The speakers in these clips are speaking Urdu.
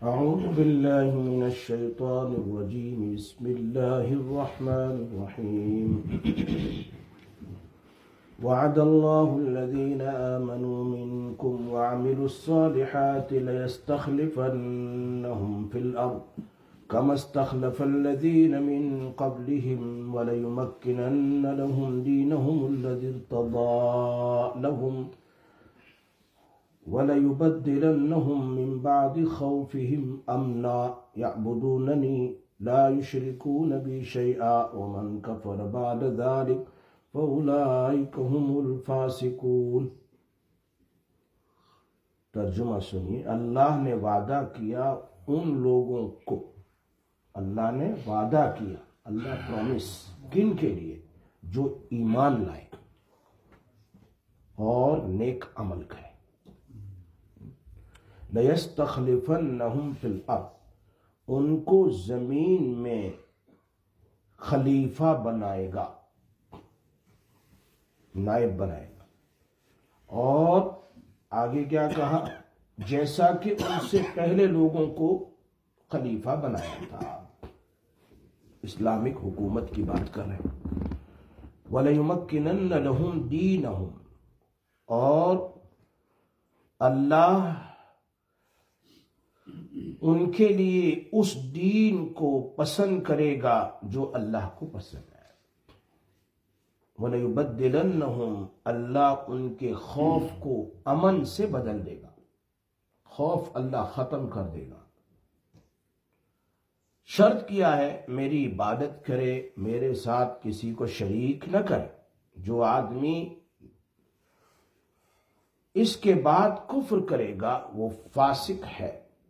أعوذ بالله من الشيطان الرجيم. بسم الله الرحمن الرحيم. وعد الله الذين آمنوا منكم وعملوا الصالحات ليستخلفنهم في الأرض كما استخلف الذين من قبلهم وليمكنن لهم دينهم الذي ارتضى لهم وَلَيُبَدِّلَنَّهُمْ مِنْ بَعْدِ خَوْفِهِمْ أَمْنًا يَعْبُدُونَنِي لَا يُشْرِكُونَ بِي شَيْئًا وَمَنْ كَفَرَ بَعْدَ ذَلِكَ فَأُولَئِكَ هُمُ الْفَاسِقُونَ. ترجمہ سنیے. اللہ نے وعدہ کیا ان لوگوں کو، اللہ نے وعدہ کیا، اللہ پرومس کن کے لیے؟ جو ایمان لائے اور نیک عمل کرے. لَيَسْتَخْلِفَنَّهُمْ فِي الْأَرْضِ، ان کو زمین میں خلیفہ بنائے گا، نائب بنائے گا. اور آگے کیا کہا؟ جیسا کہ ان سے پہلے لوگوں کو خلیفہ بنایا تھا. اسلامک حکومت کی بات کر رہے ہیں. وَلَيُمَكِّنَنَّ لَهُمْ دِينَهُمْ، اور اللہ ان کے لیے اس دین کو پسند کرے گا جو اللہ کو پسند ہے. وَلَيُبَدِّلَنَّهُمْ، اللہ ان کے خوف کو امن سے بدل دے گا. خوف اللہ ختم کر دے گا. شرط کیا ہے؟ میری عبادت کرے، میرے ساتھ کسی کو شریک نہ کرے. جو آدمی اس کے بعد کفر کرے گا وہ فاسق ہے.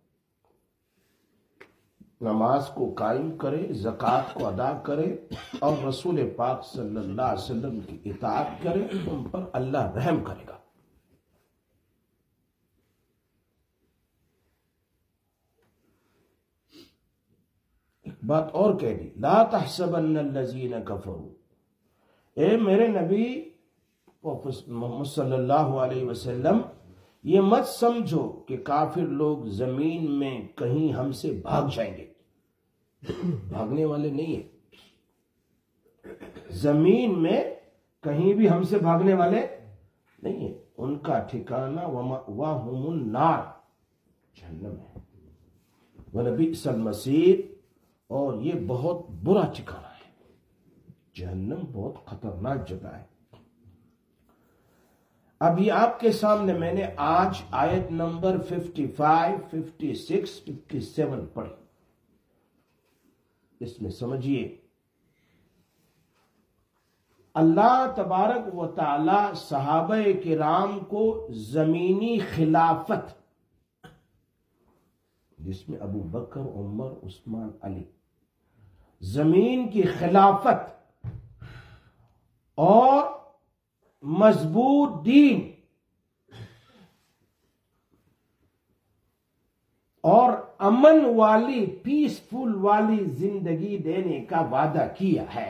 نماز کو قائم کرے، زکوٰۃ کو ادا کرے اور رسول پاک صلی اللہ علیہ وسلم کی اطاعت کرے، ان پر اللہ رحم کرے گا. ایک بات اور کہہ دی، لا تحسبن الذین کفروا، اے میرے نبی محمد صلی اللہ علیہ وسلم یہ مت سمجھو کہ کافر لوگ زمین میں کہیں ہم سے بھاگ جائیں گے. بھاگنے والے نہیں ہیں. زمین میں کہیں بھی ہم سے بھاگنے والے نہیں ہیں. ان کا ٹھکانہ وَمَأْوَاهُمُ النَّارُ، جہنم ہے. وَلَبِئْسَ الْمَصِيرُ، اور یہ بہت برا ٹھکانہ ہے. جہنم بہت خطرناک جگہ ہے. اب یہ آپ کے سامنے میں نے آج آیت نمبر 55، 56، 57 پڑھی. اس میں سمجھیے اللہ تبارک و تعالی صحابہ کرام کو زمینی خلافت، جس میں ابو بکر، عمر، عثمان، علی، زمین کی خلافت اور مضبوط دین اور امن والی، پیسفل والی زندگی دینے کا وعدہ کیا ہے.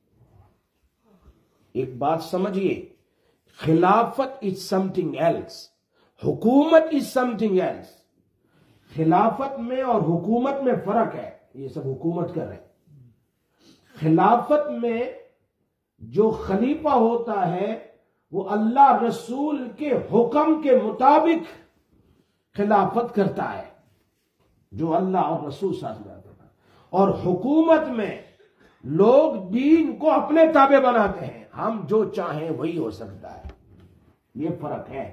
ایک بات سمجھیے، خلافت از سم تھنگ ایلس، حکومت از سم تھنگ ایلس. خلافت میں اور حکومت میں فرق ہے. یہ سب حکومت کر رہے ہیں. خلافت میں جو خلیفہ ہوتا ہے وہ اللہ رسول کے حکم کے مطابق خلافت کرتا ہے، جو اللہ اور رسول صلی اللہ علیہ وسلم کرتا ہے. اور حکومت میں لوگ دین کو اپنے تابع بناتے ہیں، ہم جو چاہیں وہی ہو سکتا ہے. یہ فرق ہے.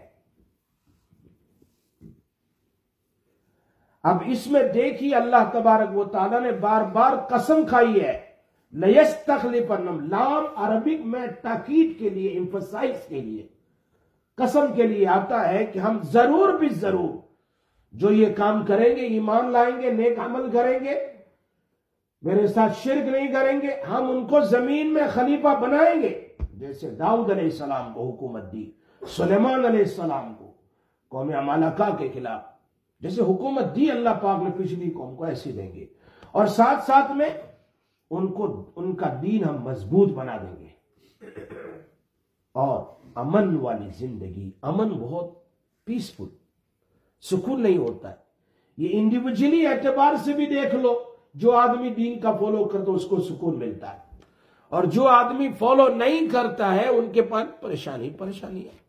اب اس میں دیکھیے اللہ تبارک و تعالیٰ نے بار بار قسم کھائی ہے. لَيَسْتَخْلِفَنَّهُمْ، لام عربک میں تاکید کے لیے، ایمفسائز کے لیے، قسم کے لیے آتا ہے کہ ہم ضرور بھی ضرور جو یہ کام کریں گے، ایمان لائیں گے، نیک عمل کریں گے، میرے ساتھ شرک نہیں کریں گے، ہم ان کو زمین میں خلیفہ بنائیں گے. جیسے داؤد علیہ السلام کو حکومت دی، سلیمان علیہ السلام کو قوم عمالقہ کے خلاف جیسے حکومت دی اللہ پاک نے پچھلی قوم کو، ایسی دیں گے. اور ساتھ ساتھ میں ان کا دین ہم مضبوط بنا دیں گے. اور امن والی زندگی، امن بہت پیسفل، سکون نہیں ہوتا ہے. یہ انڈیویجلی اعتبار سے بھی دیکھ لو، جو آدمی دین کا فالو کرتا اس کو سکون ملتا ہے، اور جو آدمی فالو نہیں کرتا ہے ان کے پاس پریشانی ہے۔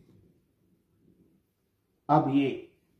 اب یہ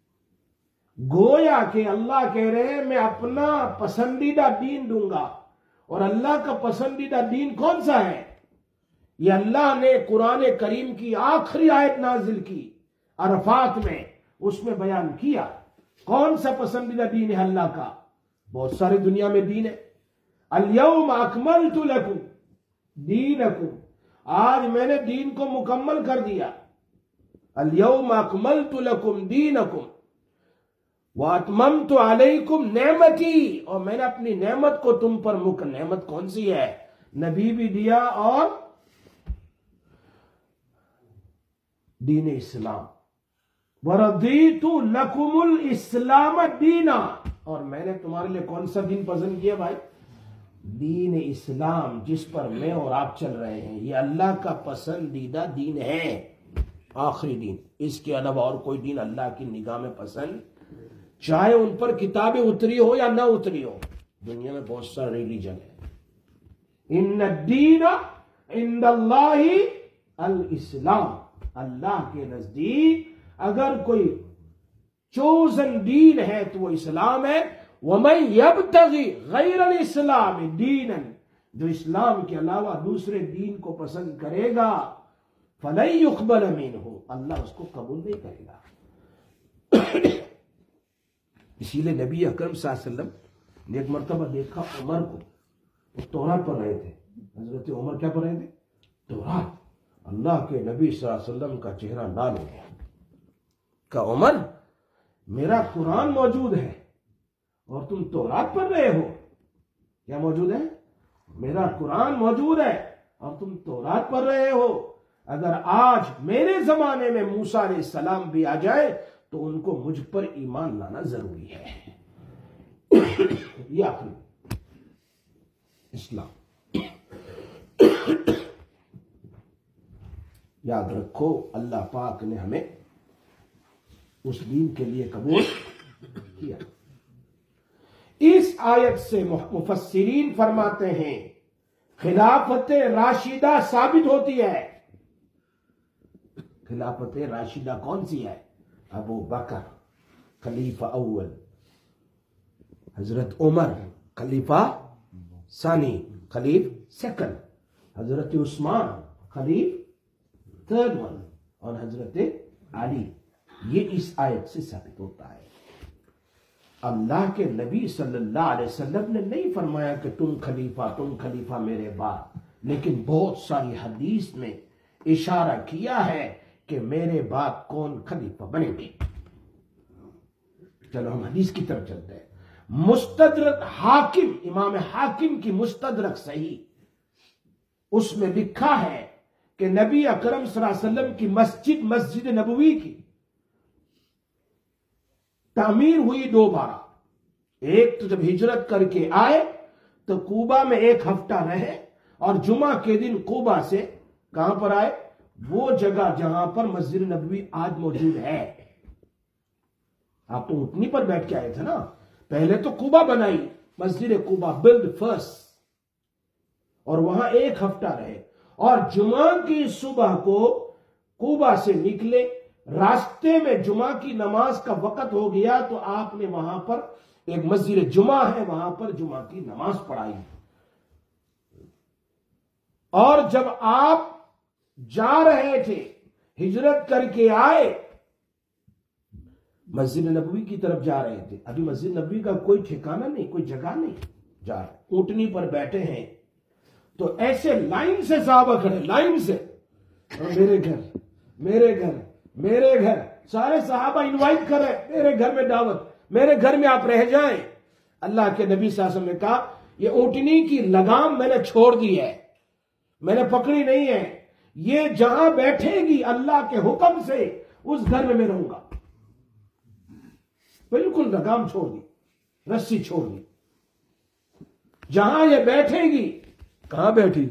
گویا کہ اللہ کہہ رہے ہیں میں اپنا پسندیدہ دین دوں گا، اور اللہ کا پسندیدہ دین کون سا ہے؟ یہ اللہ نے قرآن کریم کی آخری آیت نازل کی عرفات میں، اس میں بیان کیا کون سا پسندیدہ دین ہے اللہ کا۔ بہت سارے دنیا میں دین ہے، الیوم اکملت لکم دینکم، آج میں نے دین کو مکمل کر دیا، الیوم اکملت لکم دینکم واتممت علیکم نعمتی، اور میں نے اپنی نعمت کو تم پر نعمت کون سی ہے؟ نبی بھی دیا اور دین اسلام، وَرَضِيتُ لَكُمُ الْإِسْلَامَ دِينًا، اور میں نے تمہارے لیے کون سا دین پسند کیا بھائی؟ دین اسلام، جس پر میں اور آپ چل رہے ہیں، یہ اللہ کا پسندیدہ دین ہے، آخری دین۔ اس کے علاوہ اور کوئی دین اللہ کی نگاہ میں پسند، چاہے ان پر کتابیں اتری ہو یا نہ اتری ہو۔ دنیا میں بہت سارے ریلیجن ہے، ان الدین عند اللہ الاسلام، اللہ کے نزدیک اگر کوئی چوزن دین ہے تو وہ اسلام ہے۔ وَمَن يَبْتَغِ غَيْرَ الْإِسْلَامِ دِينًا، جو اسلام کے علاوہ دوسرے دین کو پسند کرے گا فَلَن يُقْبَلَ مِنْهُ، اللہ اس کو قبول نہیں کرے گا۔ اسی لیے نبی اکرم صلی اللہ علیہ وسلم نے ایک مرتبہ دیکھا عمر کو، وہ تورات پڑھ رہے تھے۔ حضرت عمر کیا پڑھ رہے تھے؟ تورات۔ اللہ کے نبی صلی اللہ علیہ وسلم کا چہرہ لال ہو گیا، کہ عمر میرا قرآن موجود ہے اور تم تورات پڑھ رہے ہو۔ کیا موجود ہے؟ میرا قرآن موجود ہے اور تم تورات پڑھ رہے ہو۔ اگر آج میرے زمانے میں موسیٰ علیہ السلام بھی آ جائے تو ان کو مجھ پر ایمان لانا ضروری ہے۔ یہ آخری اسلام۔ یاد رکھو اللہ پاک نے ہمیں اس دین کے لیے قبول کیا۔ اس آیت سے مفسرین فرماتے ہیں خلافت راشدہ ثابت ہوتی ہے۔ خلافت راشدہ کون سی ہے؟ ابو بکر خلیفہ اول، حضرت عمر خلیفہ ثانی، خلیف سیکنڈ، حضرت عثمان خلیف تھرڈ ون، اور حضرت علی۔ یہ اس آیت سے ثابت ہوتا ہے۔ اللہ کے نبی صلی اللہ علیہ وسلم نے نہیں فرمایا کہ تم خلیفہ میرے بعد، لیکن بہت ساری حدیث میں اشارہ کیا ہے کہ میرے بعد کون خلیفہ بنیں گے۔ چلو ہم حدیث کی طرف چلتے ہیں۔ مستدرک حاکم، امام حاکم کی مستدرک صحیح، اس میں لکھا ہے کہ نبی اکرم صلی اللہ علیہ وسلم کی مسجد نبوی کی تعمیر ہوئی 2 بار۔ ایک تو جب ہجرت کر کے آئے تو کوبہ میں 1 ہفتہ رہے، اور جمعہ کے دن کوبہ سے کہاں پر آئے؟ وہ جگہ جہاں پر مسجد نبوی آج موجود ہے۔ آپ تو اونٹنی پر بیٹھ کے آئے تھے نا، پہلے تو کوبہ بنائی، مسجد کوبہ بلڈ فرسٹ، اور وہاں 1 ہفتہ رہے، اور جمعہ کی صبح کو کوبہ سے نکلے، راستے میں جمعہ کی نماز کا وقت ہو گیا تو آپ نے وہاں پر ایک مسجد جمعہ ہے، وہاں پر جمعہ کی نماز پڑھائی۔ اور جب آپ جا رہے تھے، ہجرت کر کے آئے، مسجد نبوی کی طرف جا رہے تھے، ابھی مسجد نبوی کا کوئی ٹھکانہ نہیں، کوئی جگہ نہیں، جا رہے اونٹنی پر بیٹھے ہیں تو ایسے لائن سے صحابہ کھڑے، لائن سے، میرے گھر میرے گھر میرے گھر، سارے صحابہ انوائٹ کر رہے، میرے گھر میں دعوت، میرے گھر میں آپ رہ جائیں۔ اللہ کے نبی صلی اللہ علیہ وسلم نے کہا یہ اونٹنی کی لگام میں نے چھوڑ دی ہے، میں نے پکڑی نہیں ہے، یہ جہاں بیٹھے گی اللہ کے حکم سے اس گھر میں رہوں گا۔ بالکل لگام چھوڑ دی، رسی چھوڑ دی، جہاں یہ بیٹھے گی۔ کہاں بیٹھی؟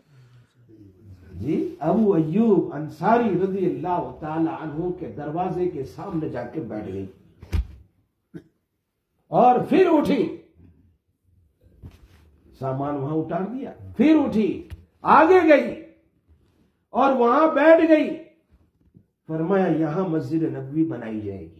جی ابو ایوب انصاری رضی اللہ تعالی عنہ کے دروازے کے سامنے جا کے بیٹھ گئی۔ اور پھر اٹھی، سامان وہاں اتار دیا، پھر اٹھی، آگے گئی اور وہاں بیٹھ گئی، فرمایا یہاں مسجد نبوی بنائی جائے گی۔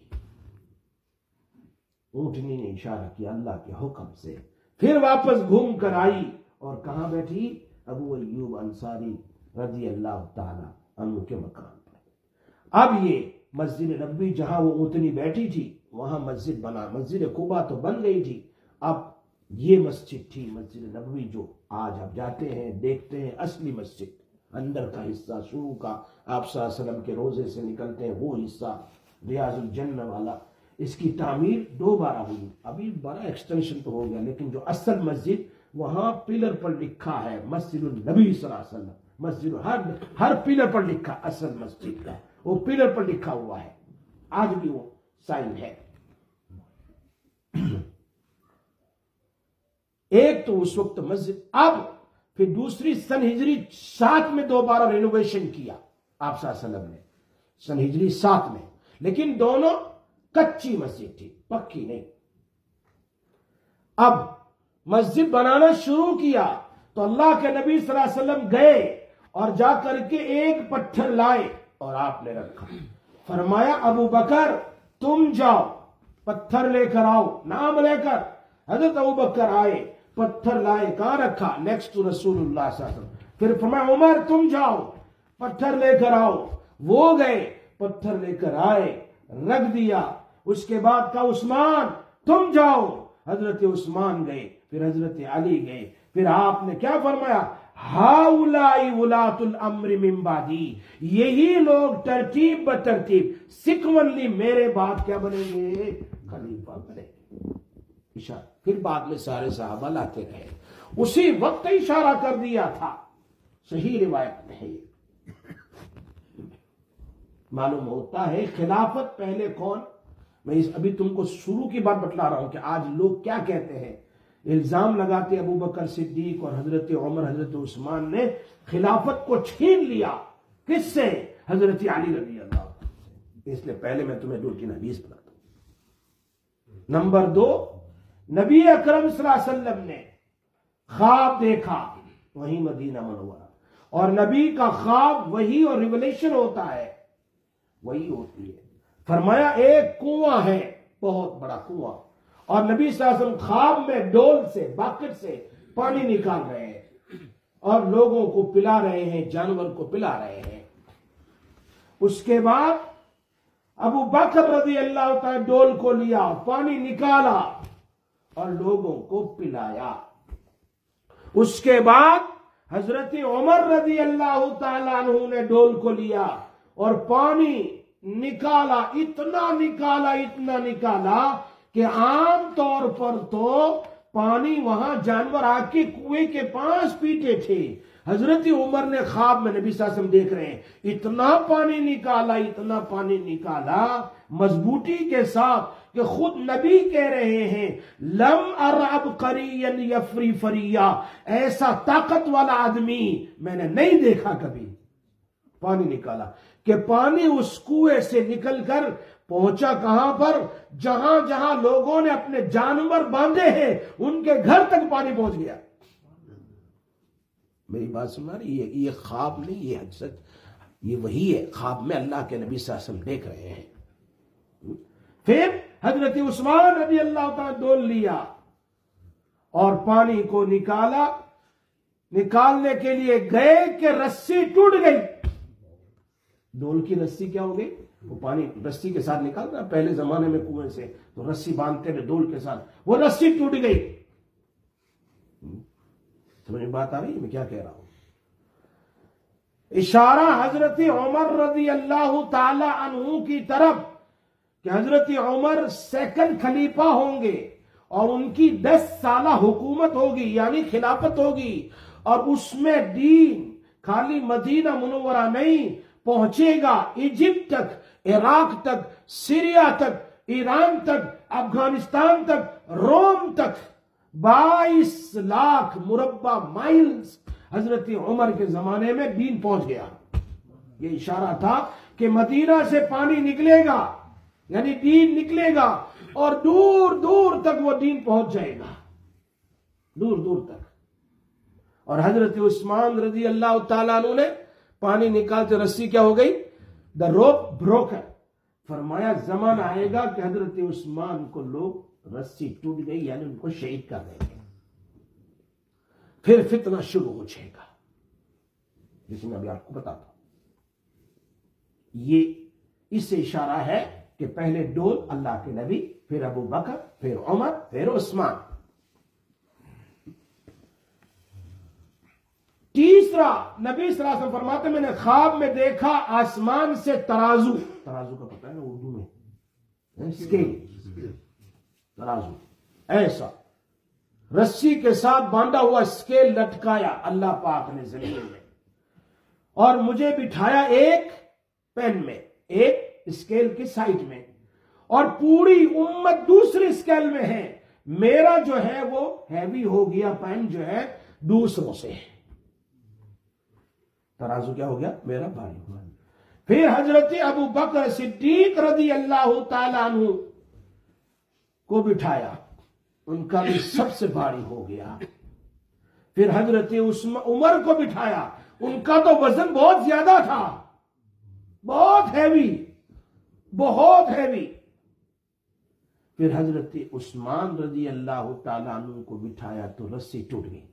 اونٹنی نے اشارہ کیا اللہ کے حکم سے، پھر واپس گھوم کر آئی اور کہاں بیٹھی؟ ابو ایوب انصاری رضی اللہ تعالی عنہ کے مکان پر۔ اب یہ مسجد نبوی جہاں وہ اونٹنی بیٹھی تھی وہاں مسجد بنا، مسجد قباء تو بن گئی تھی، اب یہ مسجد تھی مسجد نبوی جو آج آپ جاتے ہیں دیکھتے ہیں، اصلی مسجد اندر کا حصہ شروع کا آپ صلی اللہ علیہ وسلم کے روزے سے نکلتے ہیں وہ حصہ ریاض الجنہ والا، اس کی تعمیر 2 بار ہوئی، ابھی بڑا ایکسٹینشن تو ہو گیا، لیکن جو اصل مسجد وہاں پلر پر لکھا ہے مسجد النبی صلی اللہ علیہ وسلم، مسجد ہر پلر پر لکھا اصل مسجد کا، وہ پلر پر لکھا ہوا ہے، آج بھی وہ سائن ہے۔ ایک تو اس وقت مسجد، اب پھر دوسری سن ہجری 7 میں دوبارہ رینوویشن کیا آپ صلی اللہ علیہ وسلم نے، سن ہجری 7 میں، لیکن دونوں کچی مسجد تھی، پکی نہیں۔ اب مسجد بنانا شروع کیا تو اللہ کے نبی صلی اللہ علیہ وسلم گئے اور جا کر کے ایک پتھر لائے اور آپ نے رکھا، فرمایا ابو بکر تم جاؤ پتھر لے کر آؤ، نام لے کر حضرت ابو بکر آئے، پتھر لائے، کہاں رکھا؟ نیکسٹ ٹو رسول اللہ صلی اللہ علیہ وسلم۔ پھر فرمایا عمر تم جاؤ پتھر لے کر آؤ، وہ گئے پتھر لے کر آئے، رکھ دیا، اس کے بعد کہا عثمان تم جاؤ، حضرت عثمان گئے، پھر حضرت علی گئے، پھر آپ نے کیا فرمایا؟ ہاؤلائی ولاۃ الامر من بعدی، یہی لوگ ترتیب بترتیب سیکوینسلی میرے بعد کیا بنیں گے؟ خلیفہ بنیں گے۔ اشارہ پھر بعد میں سارے صحابہ لاتے رہے، اسی وقت اشارہ کر دیا تھا، صحیح روایت میں ہے۔ معلوم ہوتا ہے خلافت پہلے کون، میں ابھی تم کو شروع کی بات بتلا رہا ہوں کہ آج لوگ کیا کہتے ہیں، الزام لگاتے ابو بکر صدیق اور حضرت عمر حضرت عثمان نے خلافت کو چھین لیا، کس سے؟ حضرت علی رضی اللہ عنہ۔ اس لیے پہلے میں تمہیں 2-3 حدیث بتاتا ہوں۔ نمبر 2، نبی اکرم صلی اللہ علیہ وسلم نے خواب دیکھا، وہی مدینہ منورہ، اور نبی کا خواب وہی اور ریولیشن ہوتا ہے، وہی ہوتی ہے۔ فرمایا ایک کنواں ہے، بہت بڑا کنواں، اور نبی صلی اللہ علیہ وسلم خواب میں ڈول سے باکٹ سے پانی نکال رہے ہیں اور لوگوں کو پلا رہے ہیں، جانور کو پلا رہے ہیں۔ اس کے بعد ابو بکر رضی اللہ تعالی ڈول کو لیا، پانی نکالا اور لوگوں کو پلایا۔ اس کے بعد حضرت عمر رضی اللہ تعالی عنہ نے ڈول کو لیا اور پانی نکالا، اتنا نکالا کہ عام طور پر تو پانی وہاں جانور آ کے کنویں کے پاس پیتے تھے، حضرت عمر نے خواب میں نبی صلی اللہ علیہ وسلم دیکھ رہے ہیں، اتنا پانی نکالا مضبوطی کے ساتھ کہ خود نبی کہہ رہے ہیں لم ارعب قریا یفری فریا، ایسا طاقت والا آدمی میں نے نہیں دیکھا کبھی۔ پانی نکالا کہ پانی اس کنویں سے نکل کر پہنچا کہاں پر؟ جہاں جہاں لوگوں نے اپنے جانور باندھے ہیں ان کے گھر تک پانی پہنچ گیا۔ میری بات سنا رہی ہے؟ یہ خواب نہیں، یہ حقیقت، یہ وہی ہے، خواب میں اللہ کے نبی صلی اللہ علیہ وسلم دیکھ رہے ہیں۔ پھر حضرت عثمان رضی اللہ تعالیٰ ڈول لیا اور پانی کو نکالا، نکالنے کے لیے گئے کہ رسی ٹوٹ گئی۔ ڈول کی رسی کیا ہو گئی؟ وہ پانی رسی کے ساتھ نکالتا، پہلے زمانے میں کنویں سے تو رسی باندھتے تھے ڈول کے ساتھ، وہ رسی ٹوٹ گئی۔ سمجھ بات آ رہی ہے میں کیا کہہ رہا ہوں؟ اشارہ حضرت عمر رضی اللہ تعالی عنہ کی طرف کہ حضرت عمر سیکنڈ خلیفہ ہوں گے اور ان کی 10 سالہ حکومت ہوگی، یعنی خلافت ہوگی، اور اس میں دین خالی مدینہ منورہ نہیں پہنچے گا، ایجپٹ تک، عراق تک، سیریا تک، ایران تک، افغانستان تک، روم تک، 22 لاکھ مربع مائلز حضرت عمر کے زمانے میں دین پہنچ گیا۔ یہ اشارہ تھا کہ مدینہ سے پانی نکلے گا، یعنی دین نکلے گا، اور دور دور تک وہ دین پہنچ جائے گا، دور دور تک۔ اور حضرت عثمان رضی اللہ تعالیٰ عنہ نے پانی نکالتے رسی کیا ہو گئی؟ دا روپ بروکن۔ فرمایا زمانہ آئے گا کہ حضرت عثمان کو لوگ رسی ٹوٹ گئی یعنی ان کو شہید کر دیں گے، پھر فتنہ شروع ہو جائے گا، جس میں ابھی آپ کو بتاتا ہوں۔ یہ اس سے اشارہ ہے کہ پہلے ڈول اللہ کے نبی، پھر ابو بکر، پھر عمر، پھر عثمان۔ تیسرا، نبی صلی اللہ علیہ وسلم فرماتے میں نے خواب میں دیکھا آسمان سے ترازو، ترازو کا پتہ ہے نا اردو میں اسکیل، ترازو ایسا رسی کے ساتھ باندھا ہوا اسکیل لٹکایا اللہ پاک نے زمین میں، اور مجھے بٹھایا ایک پین میں، ایک اسکیل کی سائٹ میں، اور پوری امت دوسری اسکیل میں ہے، میرا جو ہے وہ ہیوی ہو گیا، پین جو ہے دوسروں سے ہے، ترازو کیا ہو گیا؟ میرا بھاری ہوا۔ پھر حضرت ابو بکر صدیق رضی اللہ تعالیٰ عنہ کو بٹھایا، ان کا بھی سب سے بھاری ہو گیا۔ پھر حضرت عمر کو بٹھایا، ان کا تو وزن بہت زیادہ تھا، بہت ہیوی، بہت ہیوی۔ پھر حضرت عثمان رضی اللہ تعالیٰ عنہ کو بٹھایا تو رسی ٹوٹ گئی،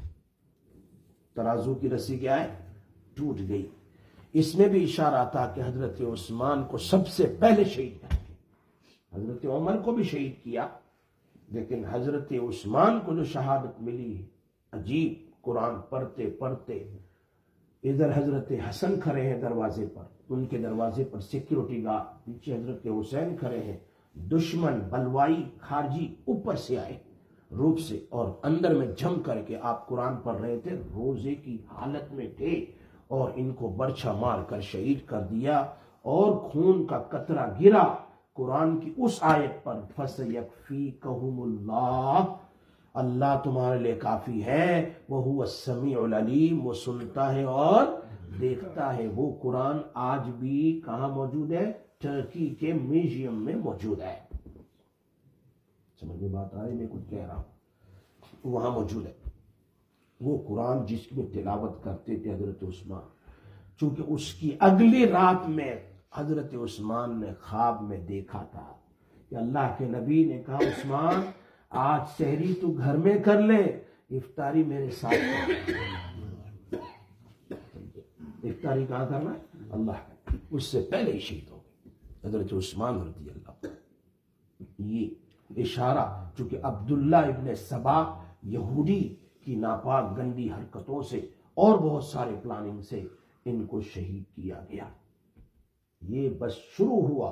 ترازو کی رسی کیا ہے؟ ٹوٹ گئی۔ اس میں بھی اشارہ تھا کہ حضرت عثمان کو سب سے پہلے شہید کریں گے، حضرت عمر کو بھی شہید کیا، لیکن حضرت عثمان کو جو شہادت ملی، عجیب، قرآن پڑھتے پڑھتے، ادھر حضرت حسن کھڑے ہیں دروازے پر، ان کے دروازے پر سیکیورٹی گارڈ، پیچھے حضرت حسین کھڑے ہیں، دشمن بلوائی خارجی اوپر سے آئے روپ سے، اور اندر میں جم کر کے آپ قرآن پڑھ رہے تھے، روزے کی حالت میں تھے، اور ان کو برچھا مار کر شہید کر دیا، اور خون کا قطرہ گرا قرآن کی اس آیت پر، فَسَيَكْفِيكَهُمُ اللَّهُ، اللہ تمہارے لئے کافی ہے، وَهُوَ السَّمِيعُ الْعَلِيمُ، وہ سنتا ہے اور دیکھتا ہے۔ وہ قرآن آج بھی کہاں موجود ہے؟ ترکی کے میوزیم میں موجود ہے۔ سمجھ میں بات آئی؟ میں کچھ کہہ رہا ہوں، وہاں موجود ہے وہ قرآن جس کی تلاوت کرتے تھے حضرت عثمان، چونکہ اس کی اگلی رات میں حضرت عثمان نے خواب میں دیکھا تھا کہ اللہ کے نبی نے کہا عثمان آج سحری تو گھر میں کر لے، افطاری میرے ساتھ کر۔ افطاری کہاں کرنا ہے؟ اللہ کا۔ اس سے پہلے ہی شہید ہو گئے حضرت عثمان رضی اللہ۔ یہ اشارہ، چونکہ عبداللہ ابن سبا یہودی کی ناپاک گندی حرکتوں سے اور بہت سارے پلاننگ سے ان کو شہید کیا گیا، یہ بس شروع ہوا،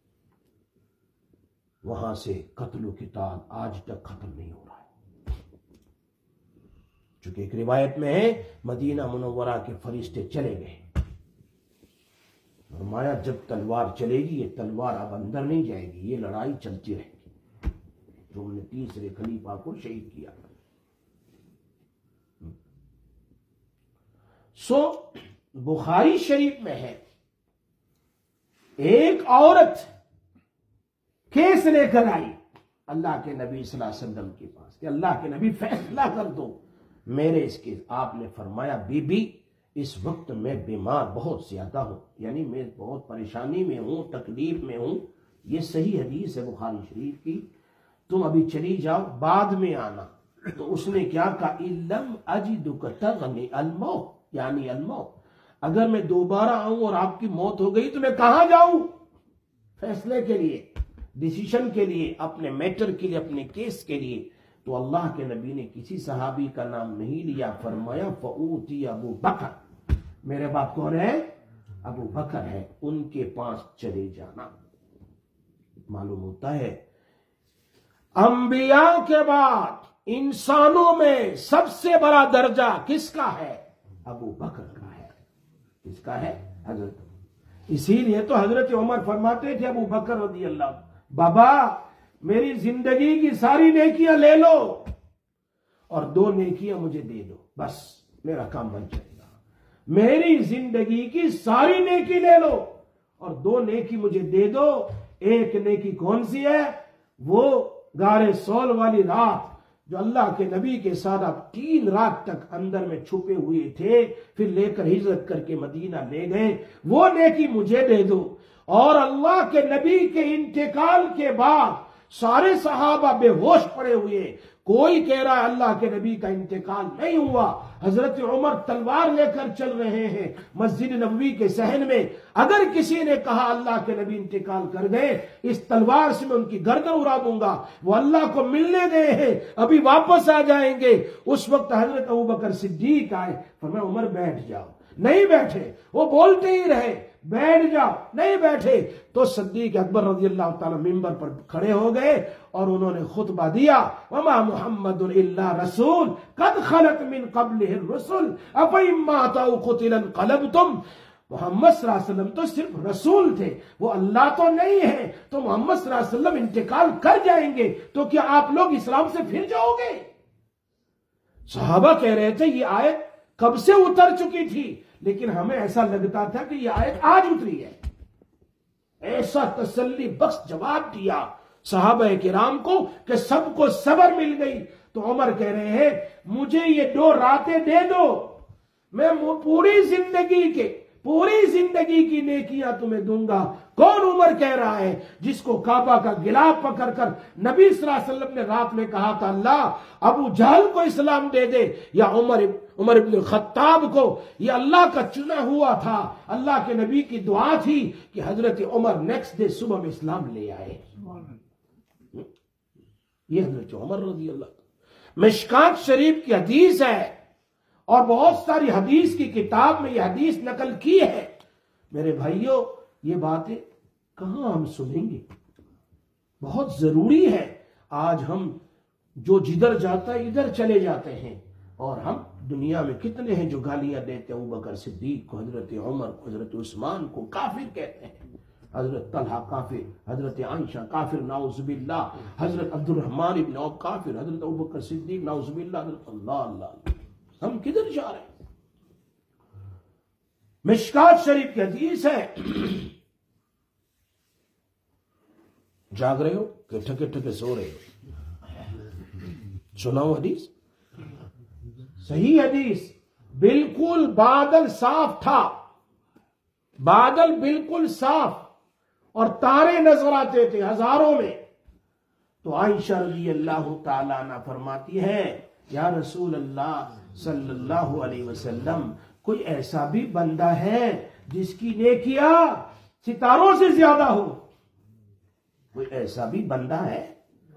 وہاں سے قتل و قتال آج تک ختم نہیں ہو رہا ہے۔ چونکہ ایک روایت میں ہے مدینہ منورہ کے فرشتے چلے گئے، فرمایا جب تلوار چلے گی یہ تلوار اب اندر نہیں جائے گی، یہ لڑائی چلتی رہے گی، جو ہم نے تیسرے خلیفہ کو شہید کیا۔ بخاری شریف میں ہے، ایک عورت کیس لے کر آئی اللہ کے نبی صلی اللہ علیہ وسلم کے پاس کہ اللہ کے نبی فیصلہ کر دو میرے اس کے۔ آپ نے فرمایا بی بی اس وقت میں بیمار بہت زیادہ ہوں، یعنی میں بہت پریشانی میں ہوں، تکلیف میں ہوں، یہ صحیح حدیث ہے بخاری شریف کی، تم ابھی چلی جاؤ بعد میں آنا۔ تو اس نے کیا کہا اِلَّمْ أَجِدُكَ تَغْنِ الْمَوْتِ، یعنی الموت، اگر میں دوبارہ آؤں اور آپ کی موت ہو گئی تو میں کہاں جاؤں؟ فیصلے کے لیے، ڈیسیشن کے لیے، اپنے میٹر کے لیے، اپنے کیس کے لیے۔ تو اللہ کے نبی نے کسی صحابی کا نام نہیں لیا، فرمایا فَأُوتِيَ أَبُو بَكْرَ، میرے باپ کون ہے؟ ابو بکر ہے، ان کے پاس چلے جانا۔ معلوم ہوتا ہے انبیاء کے بعد انسانوں میں سب سے بڑا درجہ کس کا ہے؟ ابو بکر کا ہے۔ کس کا ہے؟ حضرت۔ اسی لیے تو حضرت عمر فرماتے تھے ابو بکر رضی اللہ، بابا میری زندگی کی ساری نیکیاں لے لو اور 2 نیکیاں مجھے دے دو، بس میرا کام بن جائے گا۔ میری زندگی کی ساری نیکی لے لو اور 2 نیکی مجھے دے دو۔ ایک نیکی کون سی ہے؟ وہ غار سول والی رات جو اللہ کے نبی کے ساتھ آپ 3 رات تک اندر میں چھپے ہوئے تھے، پھر لے کر ہجرت کر کے مدینہ لے گئے، وہ نیکی مجھے دے دو۔ اور اللہ کے نبی کے انتقال کے بعد سارے صحابہ بے ہوش پڑے ہوئے، کوئی کہہ رہا ہے اللہ کے نبی کا انتقال نہیں ہوا۔ حضرت عمر تلوار لے کر چل رہے ہیں مسجد نبوی کے صحن میں، اگر کسی نے کہا اللہ کے نبی انتقال کر گئے، اس تلوار سے میں ان کی گردن اڑا دوں گا، وہ اللہ کو ملنے گئے ہیں، ابھی واپس آ جائیں گے۔ اس وقت حضرت ابوبکر صدیق آئے، فرمایا عمر بیٹھ جاؤ، نہیں بیٹھے، وہ بولتے ہی رہے بیٹھ جاؤ، نہیں بیٹھے۔ تو صدیق اکبر رضی اللہ تعالی ممبر پر کھڑے ہو گئے اور انہوں نے خطبہ دیا، وما محمد الا رسول قد خلت من قبلہ الرسل افإن مات او قتل انقلبتم۔ محمد صلی اللہ علیہ وسلم تو صرف رسول تھے، وہ اللہ تو نہیں ہے، تو محمد صلی اللہ علیہ وسلم انتقال کر جائیں گے تو کیا آپ لوگ اسلام سے پھر جاؤ گے؟ صحابہ کہہ رہے تھے یہ آیت کب سے اتر چکی تھی، لیکن ہمیں ایسا لگتا تھا کہ یہ آیت آج اتری ہے۔ ایسا تسلی بخش جواب دیا صحابہ کرام کو کہ سب کو صبر مل گئی۔ تو عمر کہہ رہے ہیں مجھے یہ 2 راتیں دے دو، میں پوری زندگی کی نیکیاں تمہیں دوں گا۔ کون عمر کہہ رہا ہے؟ جس کو کعبہ کا گلاف پکڑ کر نبی صلی اللہ علیہ وسلم نے رات میں کہا تھا اللہ ابو جہل کو اسلام دے دے، یا عمر ابن الخطاب کو، یہ اللہ کا چنا ہوا تھا، اللہ کے نبی کی دعا تھی کہ حضرت عمر نیکسٹ ڈے صبح میں اسلام لے آئے۔ یہ حضرت عمر رضی اللہ عنہ۔ مشکات شریف کی حدیث ہے اور بہت ساری حدیث کی کتاب میں یہ حدیث نقل کی ہے۔ میرے بھائیوں یہ باتیں کہاں ہم سنیں گے؟ بہت ضروری ہے۔ آج ہم جو جدھر جاتا ہے ادھر چلے جاتے ہیں، اور ہم دنیا میں کتنے ہیں جو گالیاں دیتے ہیں، ابوبکر صدیق کو، حضرت عمر کو، حضرت عثمان کو کافر کہتے ہیں، حضرت طلحہ کافر، حضرت عائشہ کافر نعوذ باللہ، حضرت عبد الرحمن ابن عوف کافر، حضرت ابوبکر صدیق نعوذ باللہ، حضرت اللہ۔ ہم کدھر جا رہے ہیں؟ مشکات شریف کی حدیث ہے۔ جاگ رہے ہو کہ ٹھکے ٹھکے سو رہے ہو؟ سناؤ حدیث، صحیح حدیث۔ بالکل بادل صاف تھا، بادل بالکل صاف اور تارے نظر آتے تھے ہزاروں میں۔ تو عائشہ رضی اللہ تعالیٰ عنہ فرماتی ہے یا رسول اللہ صلی اللہ علیہ وسلم، کوئی ایسا بھی بندہ ہے جس کی نیکیاں ستاروں سے زیادہ ہو؟ کوئی ایسا بھی بندہ ہے؟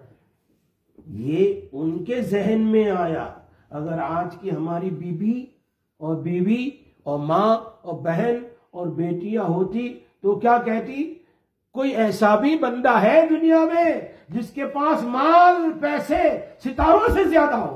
یہ ان کے ذہن میں آیا۔ اگر آج کی ہماری بیوی اور ماں اور بہن اور بیٹیاں ہوتی تو کیا کہتی؟ کوئی ایسا بھی بندہ ہے دنیا میں جس کے پاس مال پیسے ستاروں سے زیادہ ہو؟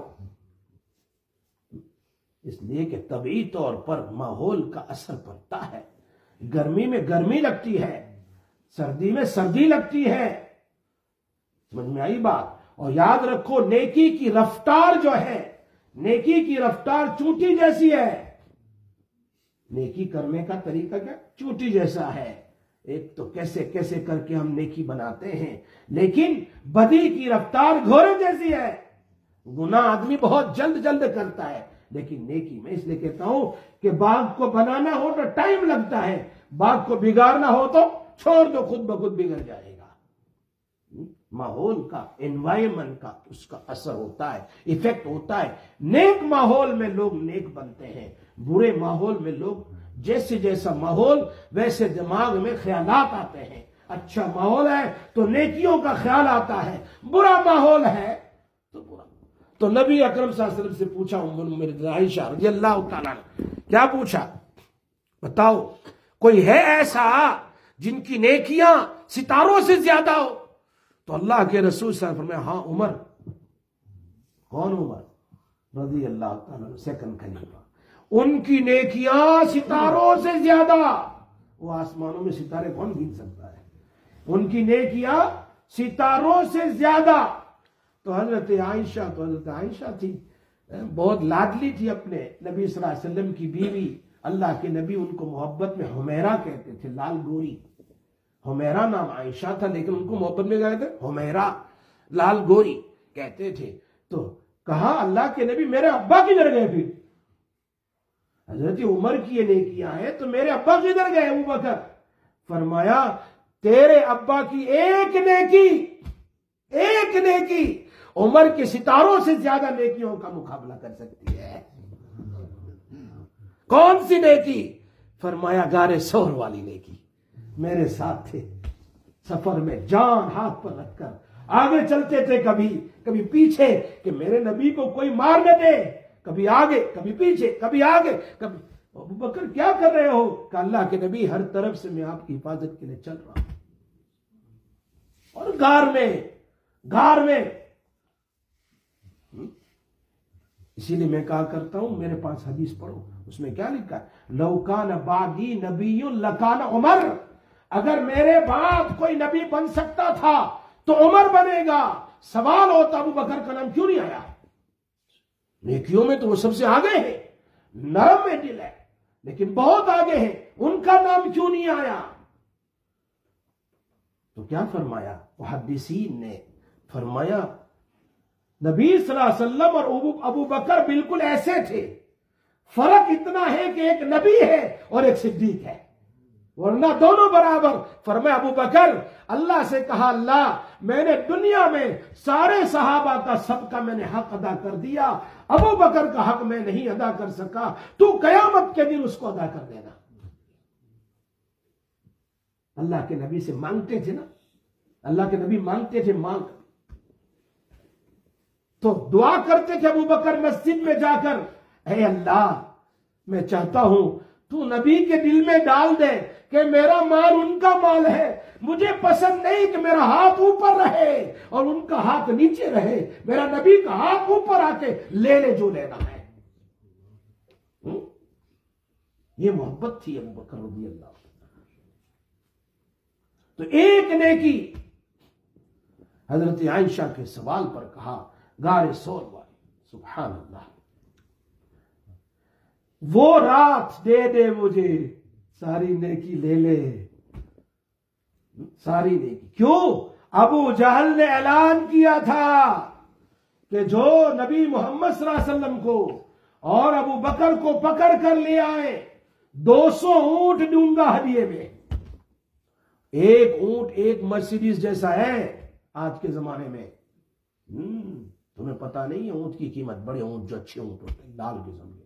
اس لیے کہ طبعی طور پر ماحول کا اثر پڑتا ہے۔ گرمی میں گرمی لگتی ہے، سردی میں سردی لگتی ہے۔ سمجھ میں آئی بات؟ اور یاد رکھو نیکی کی رفتار جو ہے، نیکی کی رفتار چونٹی جیسی ہے۔ نیکی کرنے کا طریقہ کیا؟ چونٹی جیسا ہے۔ ایک تو کیسے کیسے کر کے ہم نیکی بناتے ہیں، لیکن بدی کی رفتار گھوڑے جیسی ہے۔ گناہ آدمی بہت جلد کرتا ہے، لیکن نیکی میں اس لیے کہتا ہوں کہ باغ کو بنانا ہو تو ٹائم لگتا ہے، باغ کو بگاڑنا ہو تو چھوڑ دو، خود بخود بگڑ جائے گا۔ ماحول کا، انوائرمنٹ کا اس کا اثر ہوتا ہے، ایفیکٹ ہوتا ہے۔ نیک ماحول میں لوگ نیک بنتے ہیں، برے ماحول میں لوگ جیسے جیسا ماحول ویسے دماغ میں خیالات آتے ہیں۔ اچھا ماحول ہے تو نیکیوں کا خیال آتا ہے، برا ماحول ہے تو برا۔ تو نبی اکرم صلی اللہ علیہ وسلم سے پوچھا میری عائشہ رضی اللہ تعالیٰ نے، کیا پوچھا؟ بتاؤ کوئی ہے ایسا جن کی نیکیاں ستاروں سے زیادہ ہو؟ تو اللہ کے رسول صلی اللہ علیہ وسلم، ہاں عمر۔ کون عمر رضی اللہ تعالیٰ؟ سیکنڈ خلیفہ۔ ان کی نیکیاں ستاروں سے زیادہ، وہ آسمانوں میں ستارے کون گن سکتا ہے؟ ان کی نیکیاں ستاروں سے زیادہ۔ تو حضرت عائشہ تھی، بہت لاڈلی تھی اپنے نبی صلی اللہ علیہ وسلم کی بیوی۔ اللہ کے نبی ان کو محبت میں حمیرہ کہتے تھے، لال گوری۔ حمیرہ نام عائشہ تھا لیکن ان کو محبت میں کہتے تھے حمیرہ۔ لال گوری کہتے تھے۔ تو کہا اللہ کے نبی میرے ابا کدھر گئے؟ پھر حضرت عمر کی یہ نیکیاں ہیں تو میرے ابا کدھر گئے ابو بکر؟ فرمایا تیرے ابا کی ایک نیکی عمر کے ستاروں سے زیادہ نیکیوں کا مقابلہ کر سکتی ہے۔ کون سی نیکی؟ فرمایا غار ثور والی نیکی۔ میرے ساتھ تھے سفر میں، جان ہاتھ پر رکھ کر آگے چلتے تھے، کبھی پیچھے کہ میرے نبی کو کوئی مار نہ دے، کبھی آگے کبھی پیچھے، کبھی آگے کبھی۔ ابو بکر کیا کر رہے ہو؟ کہ اللہ کے نبی ہر طرف سے میں آپ کی حفاظت کے لیے چل رہا ہوں۔ اور غار میں اسی لیے میں کہا کرتا ہوں میرے پاس حدیث پڑھو، اس میں کیا لکھا ہے؟ لو کان بعدی نبی لکان عمر، اگر میرے بعد کوئی نبی بن سکتا تھا تو عمر بنے گا۔ سوال ہوتا ابو بکر کا نام کیوں نہیں آیا؟ نیکیوں میں تو وہ سب سے آگے ہیں، نرم میں دل ہے لیکن بہت آگے ہیں، ان کا نام کیوں نہیں آیا؟ تو کیا فرمایا محدثین نے؟ فرمایا نبی صلی اللہ علیہ وسلم اور ابو بکر بالکل ایسے تھے، فرق اتنا ہے کہ ایک نبی ہے اور ایک صدیق ہے، ورنہ دونوں برابر۔ فرمایا ابو بکر اللہ سے کہا اللہ میں نے دنیا میں سارے صحابہ کا سب کا میں نے حق ادا کر دیا، ابو بکر کا حق میں نہیں ادا کر سکا، تو قیامت کے دن اس کو ادا کر دینا۔ اللہ کے نبی سے مانگتے تھے نا، اللہ کے نبی مانگتے تھے، تو دعا کرتے تھے ابو بکر مسجد میں جا کر، اے اللہ میں چاہتا ہوں تو نبی کے دل میں ڈال دے کہ میرا مال ان کا مال ہے، مجھے پسند نہیں کہ میرا ہاتھ اوپر رہے اور ان کا ہاتھ نیچے رہے، میرا نبی کا ہاتھ اوپر آ کے لے لے جو لینا ہے۔ یہ محبت تھی ابو بکر رضی اللہ عنہ۔ تو ایک نیکی حضرت عائشہ کے سوال پر کہا غار ثور والی، سبحان اللہ، وہ رات دے دے مجھے، ساری نیکی لے لے، ساری نیکی۔ کیوں؟ ابو جہل نے اعلان کیا تھا کہ جو نبی محمد صلی اللہ علیہ وسلم کو اور ابو بکر کو پکڑ کر لے آئے 200 اونٹ دوں گا ہدیے میں۔ ایک اونٹ ایک مرسیڈیز جیسا ہے آج کے زمانے میں، تمہیں پتا نہیں ہے اونٹ کی قیمت، بڑے اونٹ جو اچھے اونٹ ہوتے ہیں لال قسم کے،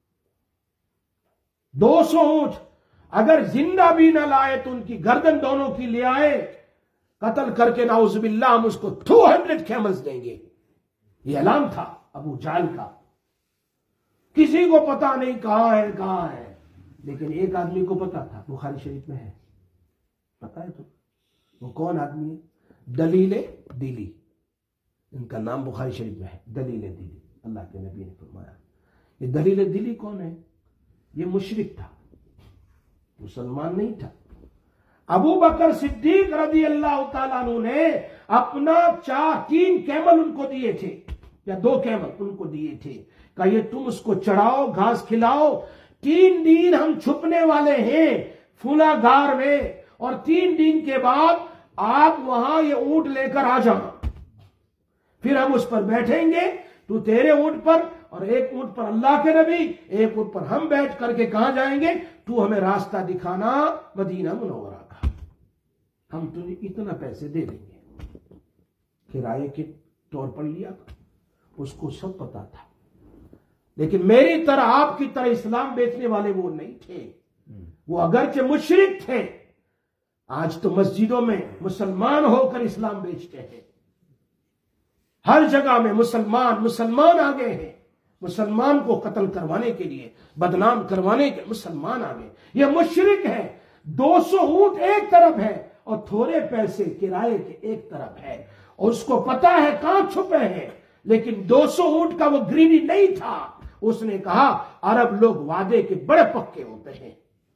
200 اونٹ اگر زندہ بھی نہ لائے تو ان کی گردن دونوں کی لے آئے، قتل کر کے نعوذ باللہ ہم اس کو 200 کیملز دیں گے۔ یہ اعلان تھا ابو جہل کا، کسی کو پتا نہیں کہاں ہے، لیکن ایک آدمی کو پتا تھا، بخاری شریف میں ہے، پتا ہے تو وہ کون آدمی ہے؟ دلیل دلی، ان کا نام بخاری شریف میں ہے، دلیل دلی۔ اللہ کے نبی نے فرمایا یہ دلیل دلی کون ہے؟ یہ مشرک تھا، مسلمان نہیں تھا۔ ابو بکر صدیق رضی اللہ تعالیٰ عنہ نے اپنا 3 کیمل ان کو دیے تھے، یا 2 کیمل ان کو دیے تھے، کہ یہ تم اس کو چڑھاؤ، گھاس کھلاؤ، 3 دن ہم چھپنے والے ہیں فلاں غار میں، اور 3 دن کے بعد آپ وہاں یہ اونٹ لے کر آ جانا، پھر ہم اس پر بیٹھیں گے، تو تیرے اونٹ پر اور ایک اونٹ پر اللہ کے نبی، ایک اونٹ پر ہم بیٹھ کر کے کہاں جائیں گے؟ تو ہمیں راستہ دکھانا مدینہ منورہ کا، ہم تمہیں اتنا پیسے دے دیں گے۔ کرائے کے طور پر لیا تھا، اس کو سب پتا تھا، لیکن میری طرح آپ کی طرح اسلام بیچنے والے وہ نہیں تھے، وہ اگرچہ مشرک تھے، آج تو مسجدوں میں مسلمان ہو کر اسلام بیچتے ہیں، ہر جگہ میں مسلمان آگے ہیں، مسلمان کو قتل کروانے کے لیے، بدنام کروانے کے مسلمان آگے۔ یہ مشرک ہے، 200 اونٹ ایک طرف ہے اور تھوڑے پیسے کرائے کے ایک طرف ہے، اور اس کو پتا ہے کہاں چھپے ہیں، لیکن 200 اونٹ کا وہ گریڈی نہیں تھا۔ اس نے کہا عرب لوگ وعدے کے بڑے پکے ہوتے ہیں۔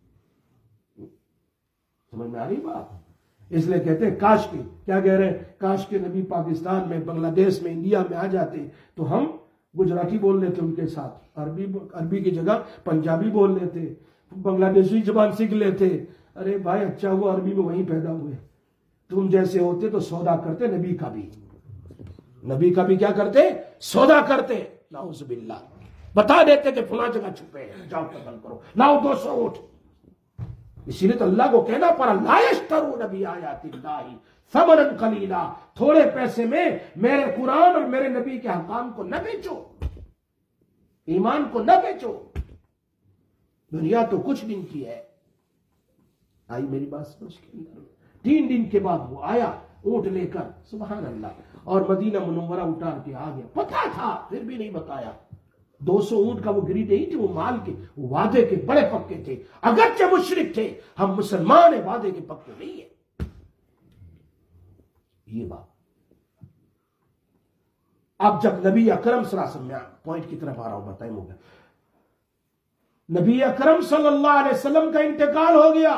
سمجھ میں آ رہی بات؟ اس لیے کہتے ہیں کاش کی، کیا کہہ رہے ہیں؟ کاش کے نبی پاکستان میں، بنگلہ دیش میں، انڈیا میں آ جاتے تو ہم گجراتی بول لیتے ان کے ساتھ، عربی کی جگہ پنجابی بول لیتے، بنگلہ دیشی زبان سیکھ لیتے۔ ارے بھائی اچھا ہوا عربی میں وہیں پیدا ہوئے، تم جیسے ہوتے تو سودا کرتے نبی کا بھی، نبی کا بھی کیا کرتے؟ سودا کرتے. نعوذ باللہ. بتا دیتے کہ فلاں جگہ چھپے ہیں، جاؤ قتل کرو، لاؤ 200 اونٹ. اسی لیے تو اللہ کو کہنا پڑا لا یشترون بآیات اللہ ثمنا قلیلا، تھوڑے پیسے میں میرے قرآن اور میرے نبی کے احکام کو نہ بیچو، ایمان کو نہ بیچو. دنیا تو کچھ دن کی ہے. آئی میری بات سمجھ کے اندر؟ 3 دن کے بعد وہ آیا اونٹ لے کر، سبحان اللہ، اور مدینہ منورہ اتار کے آ گیا. پتا تھا پھر بھی نہیں بتایا. 200 اونٹ کا وہ گری نہیں تھی، وہ مال کے، وہ وعدے کے بڑے پکے تھے. اگرچہ مشرک تھے، ہم مسلمان ہیں، وعدے کے پکے نہیں ہیں. یہ بات. اب جب نبی اکرم صلی اللہ علیہ وسلم، میں پوائنٹ کی طرف آ رہا ہوں، بتائیں ہوگا، نبی اکرم صلی اللہ علیہ وسلم کا انتقال ہو گیا،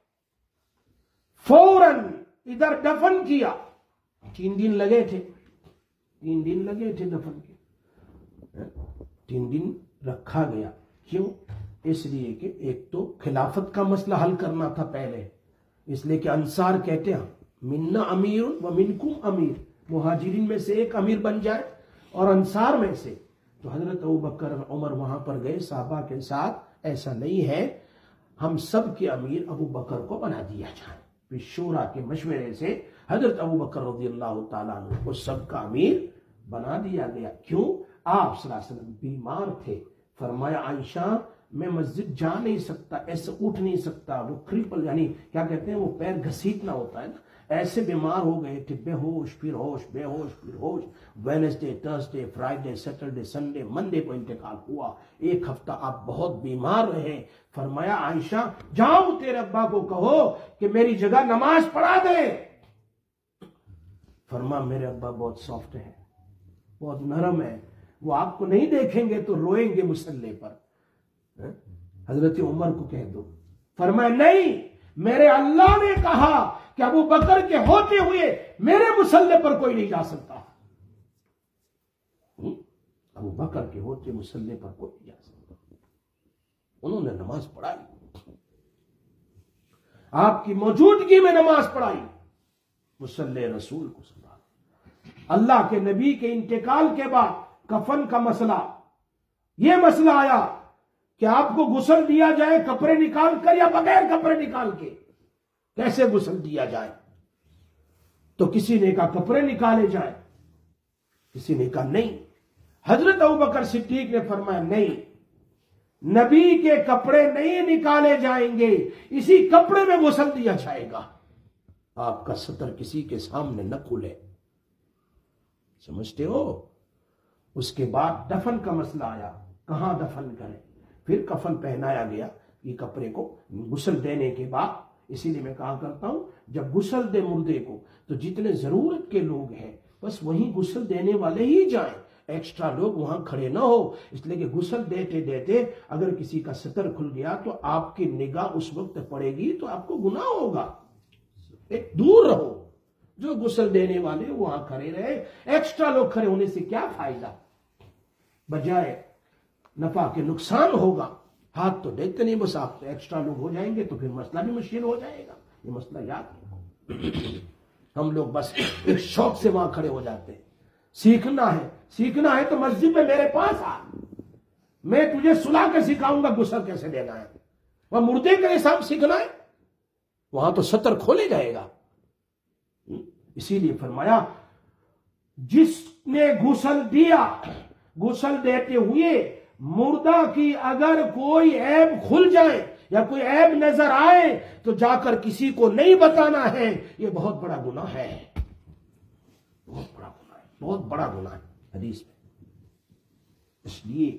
فوراً ادھر دفن کیا. 3 دن لگے تھے، 3 دن لگے تھے دفن کے. 3 دن رکھا گیا. کیوں؟ اس لیے کہ ایک تو خلافت کا مسئلہ حل کرنا تھا پہلے، اس لیے کہ انصار کہتے ہیں منا امیر و منکم امیر، مہاجرین میں سے ایک امیر بن جائے اور انصار میں سے. تو حضرت ابوبکر عمر وہاں پر گئے صحابہ کے ساتھ، ایسا نہیں ہے، ہم سب کے امیر ابوبکر کو بنا دیا جائے. پھر شورا کے مشورے سے حضرت ابوبکر رضی اللہ تعالیٰ عنہ کو سب کا امیر بنا دیا گیا. کیوں؟ آپ صلی اللہ علیہ وسلم بیمار تھے. فرمایا عائشہ میں مسجد جا نہیں سکتا، ایسے اٹھ نہیں سکتا. وہ کرپل، یعنی کیا کہتے ہیں، وہ پیر گھسیٹنا ہوتا ہے نا، ایسے بیمار ہو گئے تھے، بے ہوش پھر ہوش، بے ہوش پھر ہوش. Wednesday, Thursday, Friday, Saturday, Sunday, Monday کو انتقال ہوا. 1 ہفتہ آپ بہت بیمار رہے. فرمایا عائشہ جاؤ تیرے ابا کو کہو کہ میری جگہ نماز پڑھا دے. فرما میرے ابا بہت سافٹ ہے، بہت نرم ہے، وہ آپ کو نہیں دیکھیں گے تو روئیں گے مصلی پر. حضرت عمر کو کہہ دو. فرمایا نہیں، میرے اللہ نے کہا کہ ابو بکر کے ہوتے ہوئے میرے مصلی پر کوئی نہیں جا سکتا. ابو بکر کے ہوتے مصلی پر کوئی نہیں جا سکتا. انہوں نے نماز پڑھائی، آپ کی موجودگی میں نماز پڑھائی، مصلی رسول کو سنبھالا. اللہ کے نبی کے انتقال کے بعد کفن کا مسئلہ، یہ مسئلہ آیا کہ آپ کو غسل دیا جائے کپڑے نکال کر یا بغیر کپڑے نکال کے، کیسے غسل دیا جائے؟ تو کسی نے کہا کپڑے نکالے جائیں، کسی نے کہا نہیں. حضرت ابوبکر صدیق نے فرمایا نہیں، نبی کے کپڑے نہیں نکالے جائیں گے، اسی کپڑے میں غسل دیا جائے گا. آپ کا ستر کسی کے سامنے نہ کھلے. سمجھتے ہو؟ اس کے بعد دفن کا مسئلہ آیا، کہاں دفن کریں؟ پھر کفن پہنایا گیا. یہ کپڑے کو غسل دینے کے بعد، اسی لیے میں کہا کرتا ہوں جب غسل دے مردے کو تو جتنے ضرورت کے لوگ ہیں بس وہیں غسل دینے والے ہی جائیں، ایکسٹرا لوگ وہاں کھڑے نہ ہو. اس لیے کہ غسل دیتے دیتے اگر کسی کا ستر کھل گیا تو آپ کی نگاہ اس وقت پڑے گی تو آپ کو گناہ ہوگا. ایک دور رہو. جو غسل دینے والے وہاں کھڑے رہے، ایکسٹرا لوگ کھڑے ہونے سے کیا فائدہ؟ بجائے نفع کے نقصان ہوگا. ہاتھ تو دیکھتے نہیں، بس آپ ایکسٹرا لوگ ہو جائیں گے تو پھر مسئلہ بھی مشکل ہو جائے گا. یہ مسئلہ یاد رکھو. ہم لوگ بس ایک شوق سے وہاں کھڑے ہو جاتے ہیں. سیکھنا ہے تو مسجد میں میرے پاس آ، میں تجھے سلا کے سکھاؤں گا غسل کیسے لینا ہے. وہ مردے کے حساب سیکھنا ہے، وہاں تو ستر کھولے جائے گا. اسی لیے فرمایا جس نے غسل دیا، غسل دیتے ہوئے مردہ کی اگر کوئی عیب کھل جائے یا کوئی عیب نظر آئے تو جا کر کسی کو نہیں بتانا ہے. یہ بہت بڑا گناہ ہے، بہت بڑا گناہ ہے، بہت بڑا گناہ ہے حدیث میں. اس لیے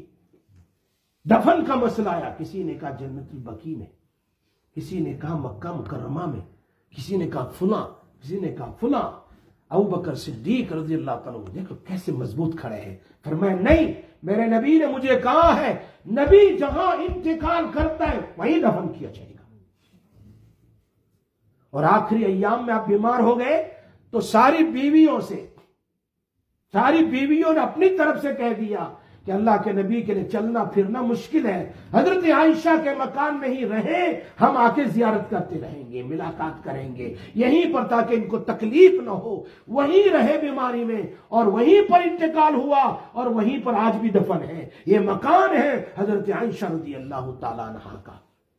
دفن کا مسئلہ آیا. کسی نے کہا جنت البقیع میں، کسی نے کہا مکہ مکرمہ میں، کسی نے کہا فلاں، کسی نے کہا فلاں. ابوبکر صدیق رضی اللہ تعالیٰ عنہ دیکھو کیسے مضبوط کھڑے ہیں. فرمایا نہیں، میرے نبی نے مجھے کہا ہے نبی جہاں انتقال کرتا ہے وہیں دفن کیا جائے گا. اور آخری ایام میں آپ بیمار ہو گئے تو ساری بیویوں نے اپنی طرف سے کہہ دیا کہ اللہ کے نبی کے لیے چلنا پھرنا مشکل ہے، حضرت عائشہ کے مکان میں ہی رہیں، ہم آ کے زیارت کرتے رہیں گے، ملاقات کریں گے یہیں پر تاکہ ان کو تکلیف نہ ہو، وہیں رہے بیماری میں، اور وہیں پر انتقال ہوا اور وہیں پر آج بھی دفن ہے۔ یہ مکان ہے حضرت عائشہ رضی اللہ تعالیٰ عنہا کا۔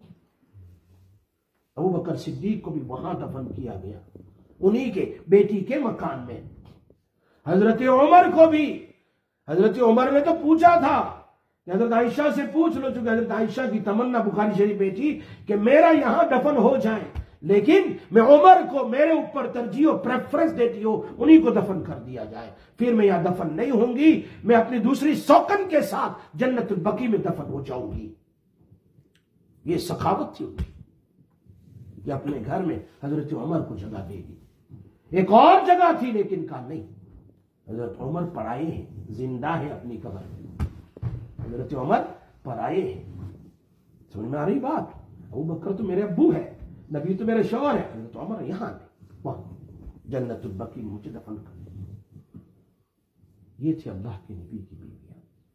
ابو بکر صدیق کو بھی وہاں دفن کیا گیا، انہی کے بیٹی کے مکان میں۔ حضرت عمر کو بھی، حضرت عمر نے تو پوچھا تھا کہ حضرت عائشہ سے پوچھ لو، چونکہ حضرت عائشہ کی تمنا بخاری شریف میں تھی کہ میرا یہاں دفن ہو جائے، لیکن میں عمر کو میرے اوپر ترجیح و پریفرنس دیتی ہوں، انہی کو دفن کر دیا جائے، پھر میں یہاں دفن نہیں ہوں گی، میں اپنی دوسری سوکن کے ساتھ جنت البقیع میں دفن ہو جاؤں گی۔ یہ سخاوت تھی ان کی کہ اپنے گھر میں حضرت عمر کو جگہ دے دی۔ ایک اور جگہ تھی لیکن کہا نہیں، حضرت عمر پڑائے ہیں، زندہ ہے اپنی قبر میں، حضرت عمر پڑائے ہیں۔ سمجھ میں آ رہی بات؟ ابو بکر تو میرے ابو ہے، نبی تو میرے شوہر ہے، حضرت عمر یہاں نہیں، وہاں جنت البقیع میں مجھے دفن کر دیا۔ یہ تھے اللہ کے نبی کی بیویاں۔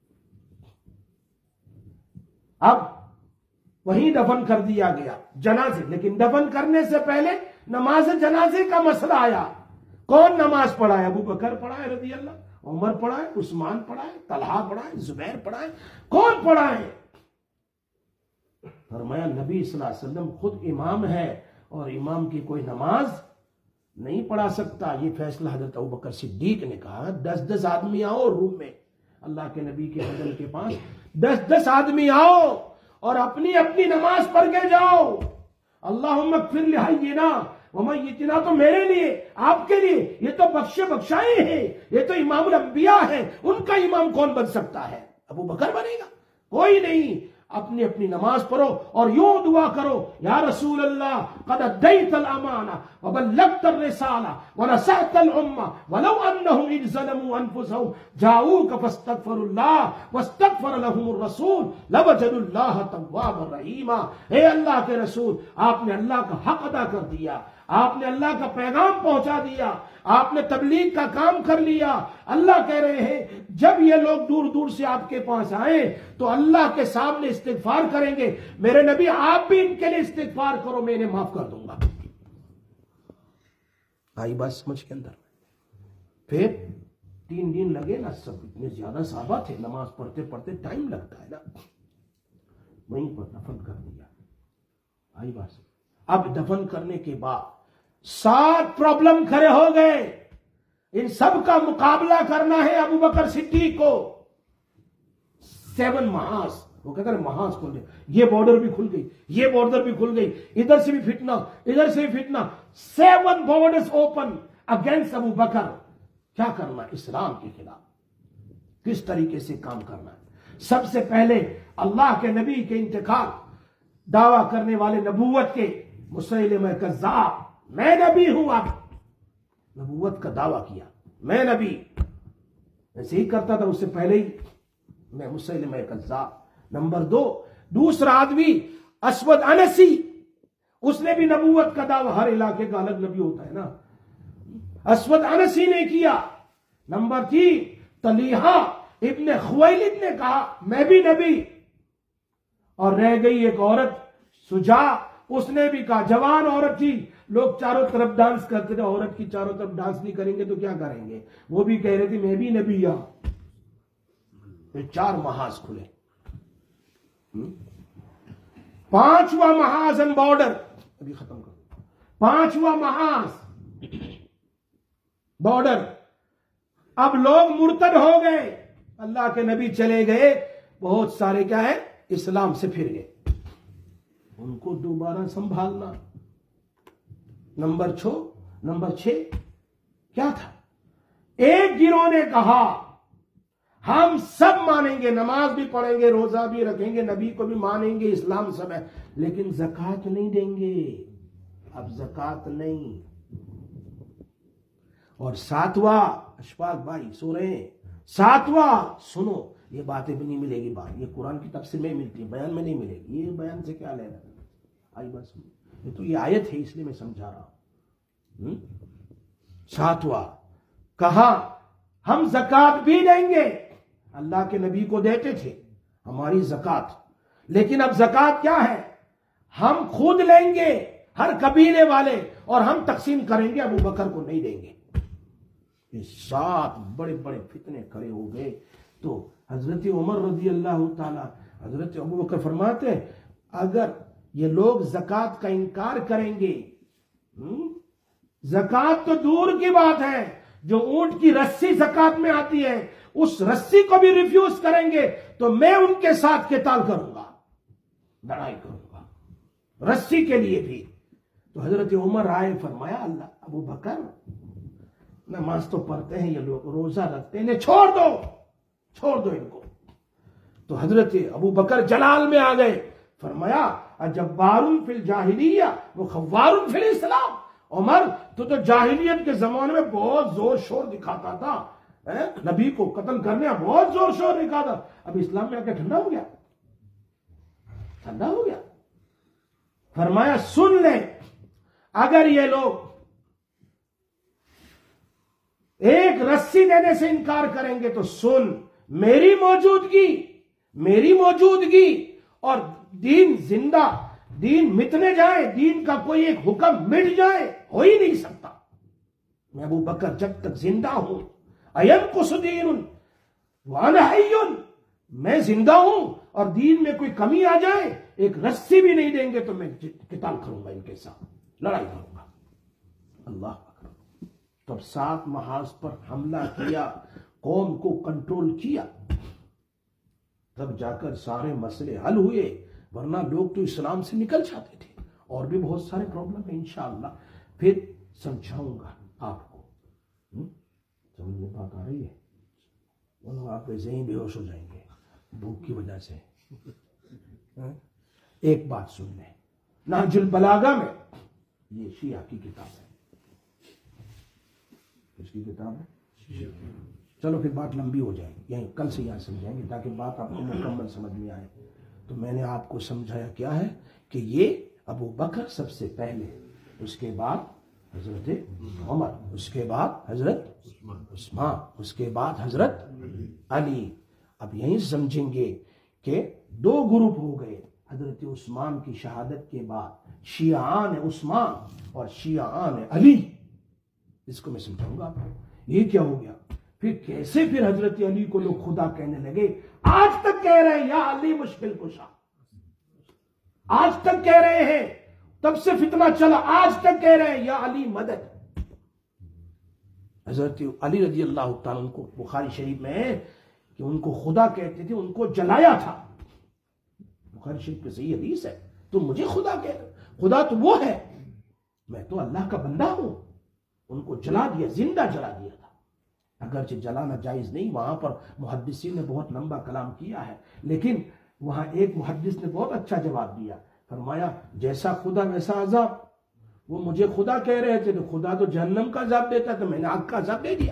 اب وہیں دفن کر دیا گیا جنازے، لیکن دفن کرنے سے پہلے نماز جنازے کا مسئلہ آیا۔ کون نماز پڑھائے؟ ابو بکر پڑھائے رضی اللہ، عمر پڑھائے، عثمان پڑھائے، طلحہ پڑھائے، زبیر پڑھائے، کون پڑھائے؟ فرمایا نبی صلی اللہ علیہ وسلم خود امام ہے اور امام کی کوئی نماز نہیں پڑھا سکتا۔ یہ فیصلہ حضرت ابو بکر صدیق نے کہا، 10 آدمی آؤ روم میں، اللہ کے نبی کے بدن کے پاس 10 آدمی آؤ اور اپنی اپنی نماز پڑھ کے جاؤ۔ اللہم اغفر لحینا ومیتنا، تو میرے لیے، آپ کے لیے، یہ تو بخشائے ہیں، یہ تو امام الانبیاء ہیں، ان کا امام کون بن سکتا ہے؟ ابو بکر بنے گا؟ کوئی نہیں۔ اپنی اپنی نماز پڑھو اور یوں دعا کرو، یا رسول اللہ قد ادیت الامانہ وبلغت الرسالہ ونصحت الامہ ولو انہم اذ ظلموا انفسہم جاؤوک فاستغفروا اللہ واستغفر لهم الرسول لوجدوا اللہ توابا رحیما۔ اے اللہ کے رسول، آپ نے اللہ کا حق ادا کر دیا، آپ نے اللہ کا پیغام پہنچا دیا، آپ نے تبلیغ کا کام کر لیا۔ اللہ کہہ رہے ہیں جب یہ لوگ دور دور سے آپ کے پاس آئیں تو اللہ کے سامنے استغفار کریں گے، میرے نبی آپ بھی ان کے لیے استغفار کرو، میں انہیں معاف کر دوں گا۔ آئی بات سمجھ کے اندر؟ پھر 3 دن لگے نا، سب اتنے زیادہ صحابہ تھے، نماز پڑھتے پڑھتے ٹائم لگتا ہے نا، وہیں پر دفن کر دیا۔ آئی بات سمجھ؟ اب دفن کرنے کے بعد 7 پرابلم کھڑے ہو گئے، ان سب کا مقابلہ کرنا ہے ابو بکر صدیق کو۔ 7 محاذ، وہ کہتے ہیں محاذ کھل گئے، یہ بارڈر بھی کھل گئی، یہ بارڈر بھی کھل گئی، ادھر سے بھی فتنہ، ادھر سے بھی فتنہ، 7 borders open against Abu Bakr. کیا کرنا؟ اسلام کے خلاف کس طریقے سے کام کرنا ہے؟ سب سے پہلے اللہ کے نبی کے انتقال، دعویٰ کرنے والے نبوت کے، مسیلمہ کذاب، میں نبی ہوں، اب نبوت کا دعویٰ کیا، میں نبی، ایسے ہی کرتا تھا اس سے پہلے ہی، میں مسیلمہ کذاب۔ نمبر 2، دوسرا آدمی اسود انسی، اس نے بھی نبوت کا دعویٰ، ہر علاقے کا الگ نبی ہوتا ہے نا، اسود انسی نے کیا۔ نمبر 3، طلیحہ ابن خویلد نے کہا میں بھی نبی، اور رہ گئی ایک عورت سجا، اس نے بھی کہا، جوان عورت تھی، لوگ چاروں طرف ڈانس کرتے تھے، عورت کی چاروں طرف ڈانس نہیں کریں گے تو کیا کریں گے، وہ بھی کہہ رہے تھے میں بھی نبی ہوں۔ 4 محاذ کھلے۔ 5واں محاذ ان بارڈر، ابھی ختم کرو، 5واں محاذ بارڈر۔ اب لوگ مرتد ہو گئے، اللہ کے نبی چلے گئے، بہت سارے کیا ہے اسلام سے پھر گئے، ان کو دوبارہ سنبھالنا۔ نمبر 6 کیا تھا؟ ایک گروہ نے کہا ہم سب مانیں گے، نماز بھی پڑھیں گے، روزہ بھی رکھیں گے، نبی کو بھی مانیں گے، اسلام سب ہے، لیکن زکوٰۃ نہیں دیں گے، اب زکوٰۃ نہیں۔ اور 7واں، اشفاق بھائی سو رہے ہیں، 7واں سنو، یہ باتیں بھی نہیں ملے گی، بات یہ قرآن کی تفسیر میں ملتی ہے، بیان میں نہیں ملے گی، یہ بیان سے کیا لینا؟ آئی بات سنو، یہ تو یہ آیت ہے اس لیے میں سمجھا رہا ہوں۔ 7واں کہا ہم زکوٰۃ بھی دیں گے، اللہ کے نبی کو دیتے تھے ہماری زکات، لیکن اب زکات کیا ہے؟ ہم خود لیں گے ہر قبیلے والے اور ہم تقسیم کریں گے، ابو بکر کو نہیں دیں گے۔ یہ 7 بڑے بڑے فتنے کھڑے ہو گئے۔ تو حضرت عمر رضی اللہ تعالی، حضرت ابو بکر فرماتے ہیں اگر یہ لوگ زکات کا انکار کریں گے، زکات تو دور کی بات ہے، جو اونٹ کی رسی زکات میں آتی ہے اس رسی کو بھی ریفیوز کریں گے تو میں ان کے ساتھ قتال کروں گا، لڑائی کروں گا رسی کے لیے بھی۔ تو حضرت عمر آئے، فرمایا اللہ ابو بکر نماز تو پڑھتے ہیں یہ لوگ، روزہ رکھتے ہیں، انہیں چھوڑ دو ان کو۔ تو حضرت ابو بکر جلال میں آ گئے، فرمایا اجبار فی الجاہلیہ وخوار فی الاسلام۔ عمر تو جاہلیت کے زمانے میں بہت زور شور دکھاتا تھا، نبی کو قتل کرنے بہت زور شور دکھاتا، اب اسلام میں آ کے ٹھنڈا ہو گیا۔ فرمایا سن لیں، اگر یہ لوگ ایک رسی دینے سے انکار کریں گے تو سن، میری موجودگی اور دین زندہ، دین مٹنے جائے، دین کا کوئی ایک حکم مٹ جائے، ہو ہی نہیں سکتا۔ میں ابو بکر جب تک زندہ ہوں، اینقص دین وانا حی، میں زندہ ہوں اور دین میں کوئی کمی آ جائے، ایک رسی بھی نہیں دیں گے تو میں قتال کروں گا، ان کے ساتھ لڑائی کروں گا۔ اللہ اکبر۔ تب 7 محاذ پر حملہ کیا، قوم کو کنٹرول کیا، تب جا کر سارے مسئلے حل ہوئے، ورنہ لوگ تو اسلام سے نکل جاتے تھے۔ اور بھی بہت سارے پرابلم ہیں، انشاءاللہ پھر سمجھاؤں گا آپ کو۔ سمجھ میں بات آ رہی ہے؟ ورنہ آپ ایسے ہی بے ہوش ہو جائیں گے بھوک کی وجہ سے۔ ایک بات سن لیں، نہج البلاغہ میں، یہ شیعہ کی کتاب ہے، کس کی کتاب ہے؟ چلو پھر بات لمبی ہو جائے گی، یہیں کل سے یہاں سمجھائیں گے تاکہ بات آپ کو مکمل سمجھ میں آئے۔ تو میں نے آپ کو سمجھایا کیا ہے کہ یہ ابو بکر سب سے پہلے، اس کے بعد حضرت عمر، اس کے بعد حضرت عثمان، اس کے بعد حضرت علی۔ اب یہیں سمجھیں گے کہ 2 گروپ ہو گئے حضرت عثمان کی شہادت کے بعد، شیعان عثمان اور شیعان علی۔ اس کو میں سمجھاؤں گا آپ کو، یہ کیا ہو گیا، پھر کیسے پھر حضرت علی کو لوگ خدا کہنے لگے، آج تک کہہ رہے ہیں یا علی مشکل کشا، آج تک کہہ رہے ہیں، تب سے فتنہ چلا، آج تک کہہ رہے ہیں یا علی مدد۔ حضرت علی رضی اللہ تعالیٰ عنہ کو بخاری شریف میں ہے کہ ان کو خدا کہتے تھے، ان کو جلایا تھا، بخاری شریف کے صحیح حدیث ہے، تم مجھے خدا کہتے، خدا تو وہ ہے، میں تو اللہ کا بندہ ہوں۔ ان کو جلا دیا، زندہ جلا دیا تھا، اگرچہ جلانا جائز نہیں، وہاں پر محدثین نے بہت لمبا کلام کیا ہے، لیکن وہاں ایک محدث نے بہت اچھا جواب دیا، فرمایا جیسا خدا ویسا عذاب، وہ مجھے خدا کہہ رہے تھے تو خدا تو جہنم کا عذاب دیتا، تو میں نے آگ کا عذاب دے دیا۔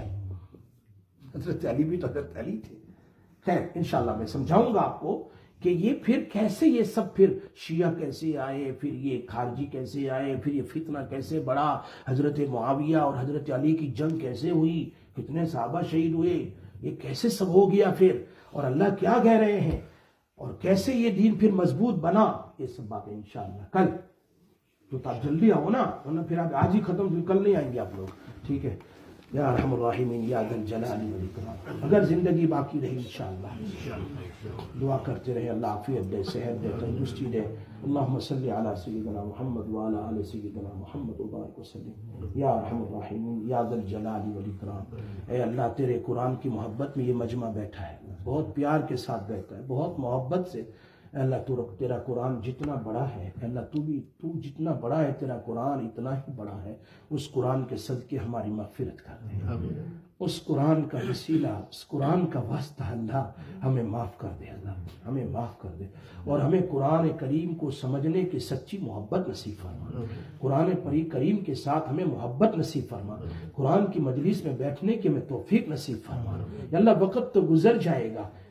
حضرت علی بھی تو حضرت علی تھے۔ خیر انشاءاللہ میں سمجھاؤں گا آپ کو کہ یہ پھر کیسے، یہ سب پھر شیعہ کیسے آئے، پھر یہ خارجی کیسے آئے، پھر یہ فتنہ کیسے بڑھا، حضرت معاویہ اور حضرت علی کی جنگ کیسے ہوئی، کتنے صحابہ شہید ہوئے، یہ کیسے سب ہو گیا پھر، اور اللہ کیا کہہ رہے ہیں، اور کیسے یہ دین پھر مضبوط بنا، یہ سب باتیں انشاءاللہ کل۔ تو آپ جلدی آؤ نا، ورنہ پھر آپ آج ہی ختم، پھر کل نہیں آئیں گے آپ لوگ، ٹھیک ہے؟ یا ارحم الراحمین یا ذا الجلال والاکرام۔ اگر زندگی باقی رہی انشاءاللہ دعا کرتے رہے، اللہ عافیت دے، صحت دے، تندرستی دے۔ اللہم صلی علی سیدنا محمد وعلی آل سیدنا محمد وبارک وسلم یا ارحم الراحمین یا ذا الجلال والاکرام۔ اے اللہ تیرے قرآن کی محبت میں یہ مجمع بیٹھا ہے، بہت پیار کے ساتھ بیٹھا ہے، بہت محبت سے۔ اے اللہ تیرا قرآن جتنا بڑا ہے، اے اللہ تو جتنا بڑا ہے، تیرا قرآن اتنا ہی بڑا ہے، اس قرآن کے صدقے ہماری مغفرت کر دے، اس قرآن کا وسیلہ، اس قرآن کا واسطہ اللہ ہمیں معاف کر دے، اللہ ہمیں معاف کر دے، اور ہمیں قرآن کریم کو سمجھنے کی سچی محبت نصیب فرما، قرآن کریم کے ساتھ ہمیں محبت نصیب فرما، قرآن کی مجلس میں بیٹھنے کی ہمیں توفیق نصیب فرما۔ یا اللہ وقت تو گزر جائے گا،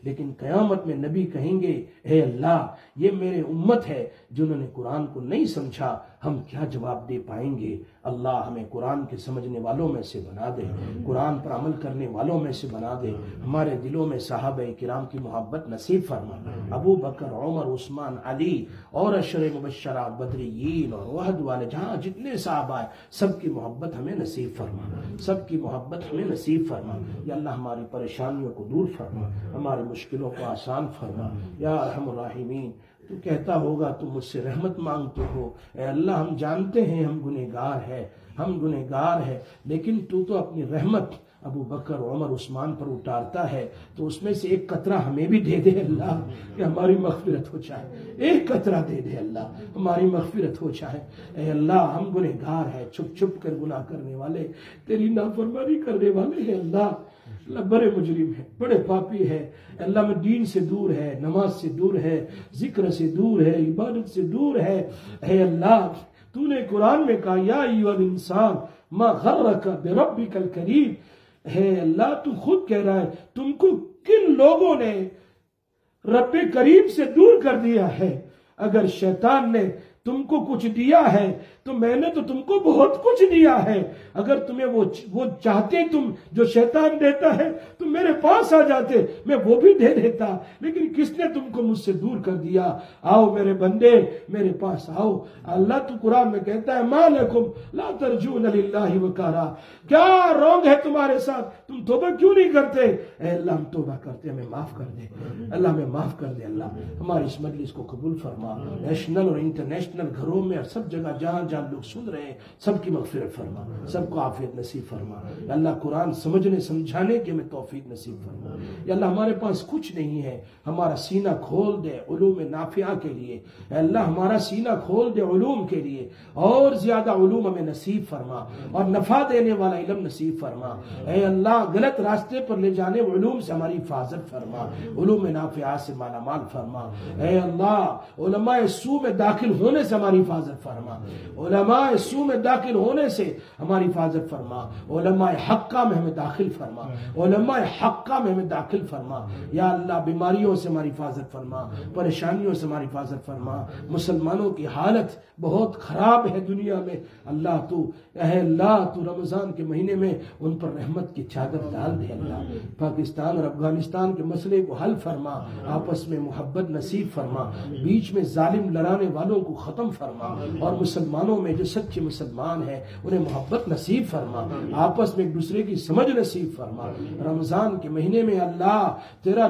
لیکن قیامت میں نبی کہیں گے اے اللہ یہ میرے امت ہے جنہوں نے قرآن کو نہیں سمجھا، ہم کیا جواب دے پائیں گے؟ اللہ ہمیں قرآن کے سمجھنے والوں میں سے بنا دے، قرآن پر عمل کرنے والوں میں سے بنا دے، ہمارے دلوں میں صحابہ کرام کی محبت نصیب فرما، ابو بکر، عمر، عثمان، علی اور عشرہ مبشرہ، بدریین اور احد والے جہاں جتنے صحابہ ہیں سب کی محبت ہمیں نصیب فرما، سب کی محبت ہمیں نصیب فرما۔ یا اللہ ہماری پریشانیوں کو دور فرما، ہماری مشکلوں کو آسان فرما یا ارحم الراحمین۔ تو کہتا ہوگا تو مجھ سے رحمت مانگتے ہو، اے اللہ ہم جانتے ہیں ہم گنہگار ہیں، ہم گنہگار ہیں، لیکن تو اپنی رحمت ابو بکر، عمر، عثمان پر اتارتا ہے تو اس میں سے ایک قطرہ ہمیں بھی دے دے اللہ کہ ہماری مغفرت ہو جائے، ایک قطرہ دے دے اللہ ہماری مغفرت ہو جائے۔ اے اللہ ہم گنہگار ہیں، چھپ چھپ کر گناہ کرنے والے، تیری نافرمانی کرنے والے ہیں اللہ بڑے مجرم ہے، بڑے پاپی ہے، اللہ میں دین سے دور ہے، نماز سے دور ہے، ذکر سے دور ہے، عبادت سے دور ہے۔ اے اللہ تو نے قرآن میں کہا یا ایھا الانسان ما غرک بربک الکریم، اے اللہ تو خود کہہ رہا ہے تم کو کن لوگوں نے رب کریم سے دور کر دیا ہے۔ اگر شیطان نے تم کو کچھ دیا ہے تو میں نے تو تم کو بہت کچھ دیا ہے، اگر تمہیں وہ چاہتے تم جو شیطان دیتا ہے تو میرے پاس آ جاتے، میں وہ بھی دے دیتا، لیکن کس نے تم کو مجھ سے دور کر دیا؟ آؤ میرے بندے میرے پاس آؤ۔ اللہ تو قرآن میں کہتا ہے ما لکم لا ترجون للہ وقارا، کیا رونگ ہے تمہارے ساتھ، تم توبہ کیوں نہیں کرتے؟ اے اللہ ہم توبہ کرتے، ہمیں معاف کر دے اللہ، ہمیں معاف کر دے اللہ، ہماری اس مجلس کو قبول فرما، نیشنل اور انٹرنیشنل گھروں میں اور سب جگہ جہاں جہاں لوگ سن رہے ہیں سب کی مغفرت فرما، سب کو عافیت نصیب فرما۔ یا اللہ قرآن سمجھنے سمجھانے کی ہمیں توفیق نصیب فرما۔ یا اللہ ہمارے پاس کچھ نہیں ہے، ہمارا سینہ کھول دے علوم نافعہ کے لیے، اے اللہ ہمارا سینہ کھول دے علوم کے لیے، اور زیادہ علوم ہمیں نصیب فرما اور نفع دینے والا علم نصیب فرما۔ اے اللہ غلط راستے پر لے جانے علوم سے ہماری حفاظت فرما، علوم نافعہ سے مالا مال فرما۔ اے اللہ علماء سو میں داخل ہونے سے ہماری حفاظت فرما، علماء سو میں داخل ہونے سے ہماری حفاظت فرما، علماء حقہ میں ہمیں داخل فرما، علماء حقہ میں ہمیں داخل فرما۔ یا اللہ بیماریوں سے ہماری حفاظت فرما، پریشانیوں سے ہماری حفاظت فرما۔ مسلمانوں کی حالت بہت خراب ہے دنیا میں، اللہ تو اے اللہ تو رمضان کے مہینے میں ان پر رحمت کی چادر ڈال دے اللہ، پاکستان اور افغانستان کے مسئلے کو حل فرما، آپس میں محبت نصیب فرما، بیچ میں ظالم لڑانے والوں کو ختم فرما، اور مسلمانوں میں جو سچے مسلمان ہیں انہیں محبت نصیب فرما، آپس میں ایک دوسرے کی سمجھ نصیب فرما۔ رمضان کے مہینے میں اللہ تیرا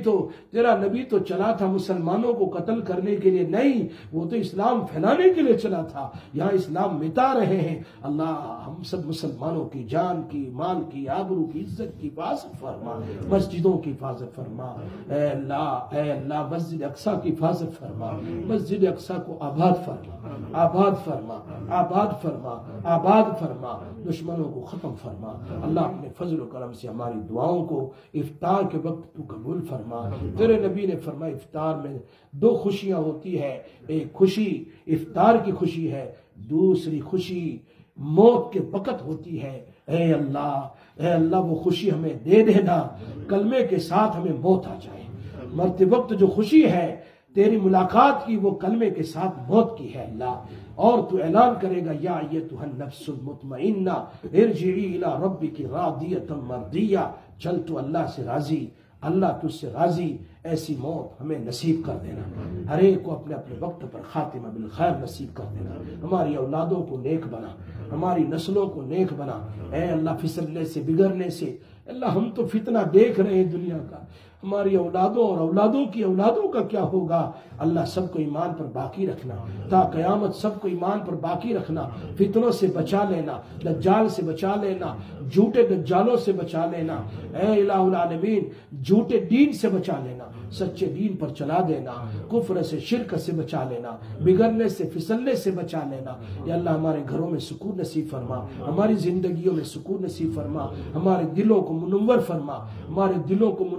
نبی تو چلا تھا مسلمانوں کو قتل کرنے کے لیے نہیں، وہ تو اسلام پھیلانے کے لیے چلا تھا، یہاں اسلام مٹا رہے ہیں۔ اللہ ہم سب مسلمانوں کی جان کی، مال کی، آبرو کی، عزت کی حفاظت فرما، مسجدوں کی حفاظت فرما۔ اے اللہ مسجد اقصی کی حفاظت فرما، مسجد اقصی کو آباد فرما، آباد فرما، آباد فرما، آباد فرما، دشمنوں کو ختم فرما۔ اللہ اپنے فضل و کرم سے ہماری دعاؤں کو افطار کے وقت تو قبول فرما۔ تیرے نبی نے فرمایا افطار میں دو خوشیاں ہوتی ہے، ایک خوشی افطار کی خوشی ہے، دوسری خوشی موت کے وقت ہوتی ہے۔ اے اللہ وہ خوشی ہمیں دے دینا، کلمے کے ساتھ ہمیں موت آ جائے۔ مرتے وقت جو خوشی ہے تیری ملاقات کی، وہ کلمے کے ساتھ موت کی ہے اللہ، اور تو اعلان کرے گا یا ایتھا النفس المطمئنہ ارجعی الی ربک راضیۃ مرضیہ، چل تو اللہ سے راضی، اللہ تجھ سے راضی، ایسی موت ہمیں نصیب کر دینا، ہر ایک کو اپنے اپنے وقت پر خاتمہ بالخیر نصیب کر دینا، ہماری اولادوں کو نیک بنا، ہماری نسلوں کو نیک بنا۔ اے اللہ پھسلنے سے بگڑنے سے اللہ ہم تو فتنہ دیکھ رہے ہیں دنیا کا، ہماری اولادوں اور اولادوں کی اولادوں کا کیا ہوگا؟ اللہ سب کو ایمان پر باقی رکھنا، تا قیامت سب کو ایمان پر باقی رکھنا، فتنوں سے بچا لینا، دجال سے بچا لینا، جھوٹے دجالوں سے بچا لینا، اے الہ العالمین جھوٹے دین سے بچا لینا، سچے دین پر چلا دینا، کفر سے شرک سے بچا لینا، بگڑنے سے پھسلنے سے بچا لینا۔ یا اللہ ہمارے گھروں میں سکون نصیب فرما، ہماری زندگیوں میں سکون نصیب فرما، ہمارے دلوں کو منور فرما، ہمارے دلوں کو منور فرما۔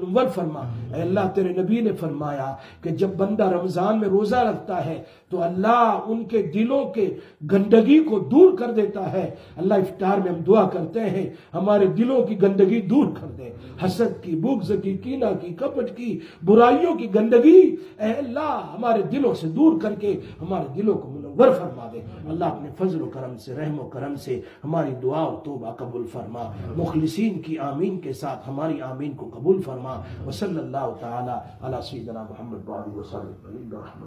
فرما۔ اے اللہ تیرے نبی نے فرمایا کہ جب بندہ رمضان میں روزہ رکھتا ہے تو اللہ ان کے دلوں کے گندگی کو دور کر دیتا ہے۔ اللہ افطار میں ہم دعا کرتے ہیں ہمارے دلوں کی گندگی دور کر دے، حسد کی، بغض کی، کینہ کی، کپٹ کی، برائیوں کی گندگی اے اللہ ہمارے دلوں سے دور کر کے ہمارے دلوں کو منور فرما دے۔ اللہ اپنے فضل و کرم سے، رحم و کرم سے ہماری دعا و توبہ قبول فرما، مخلصین کی آمین کے ساتھ ہماری آمین کو قبول فرما۔ وصلی اللہ تعالی علی سیدنا محمد وآلہ وسلم۔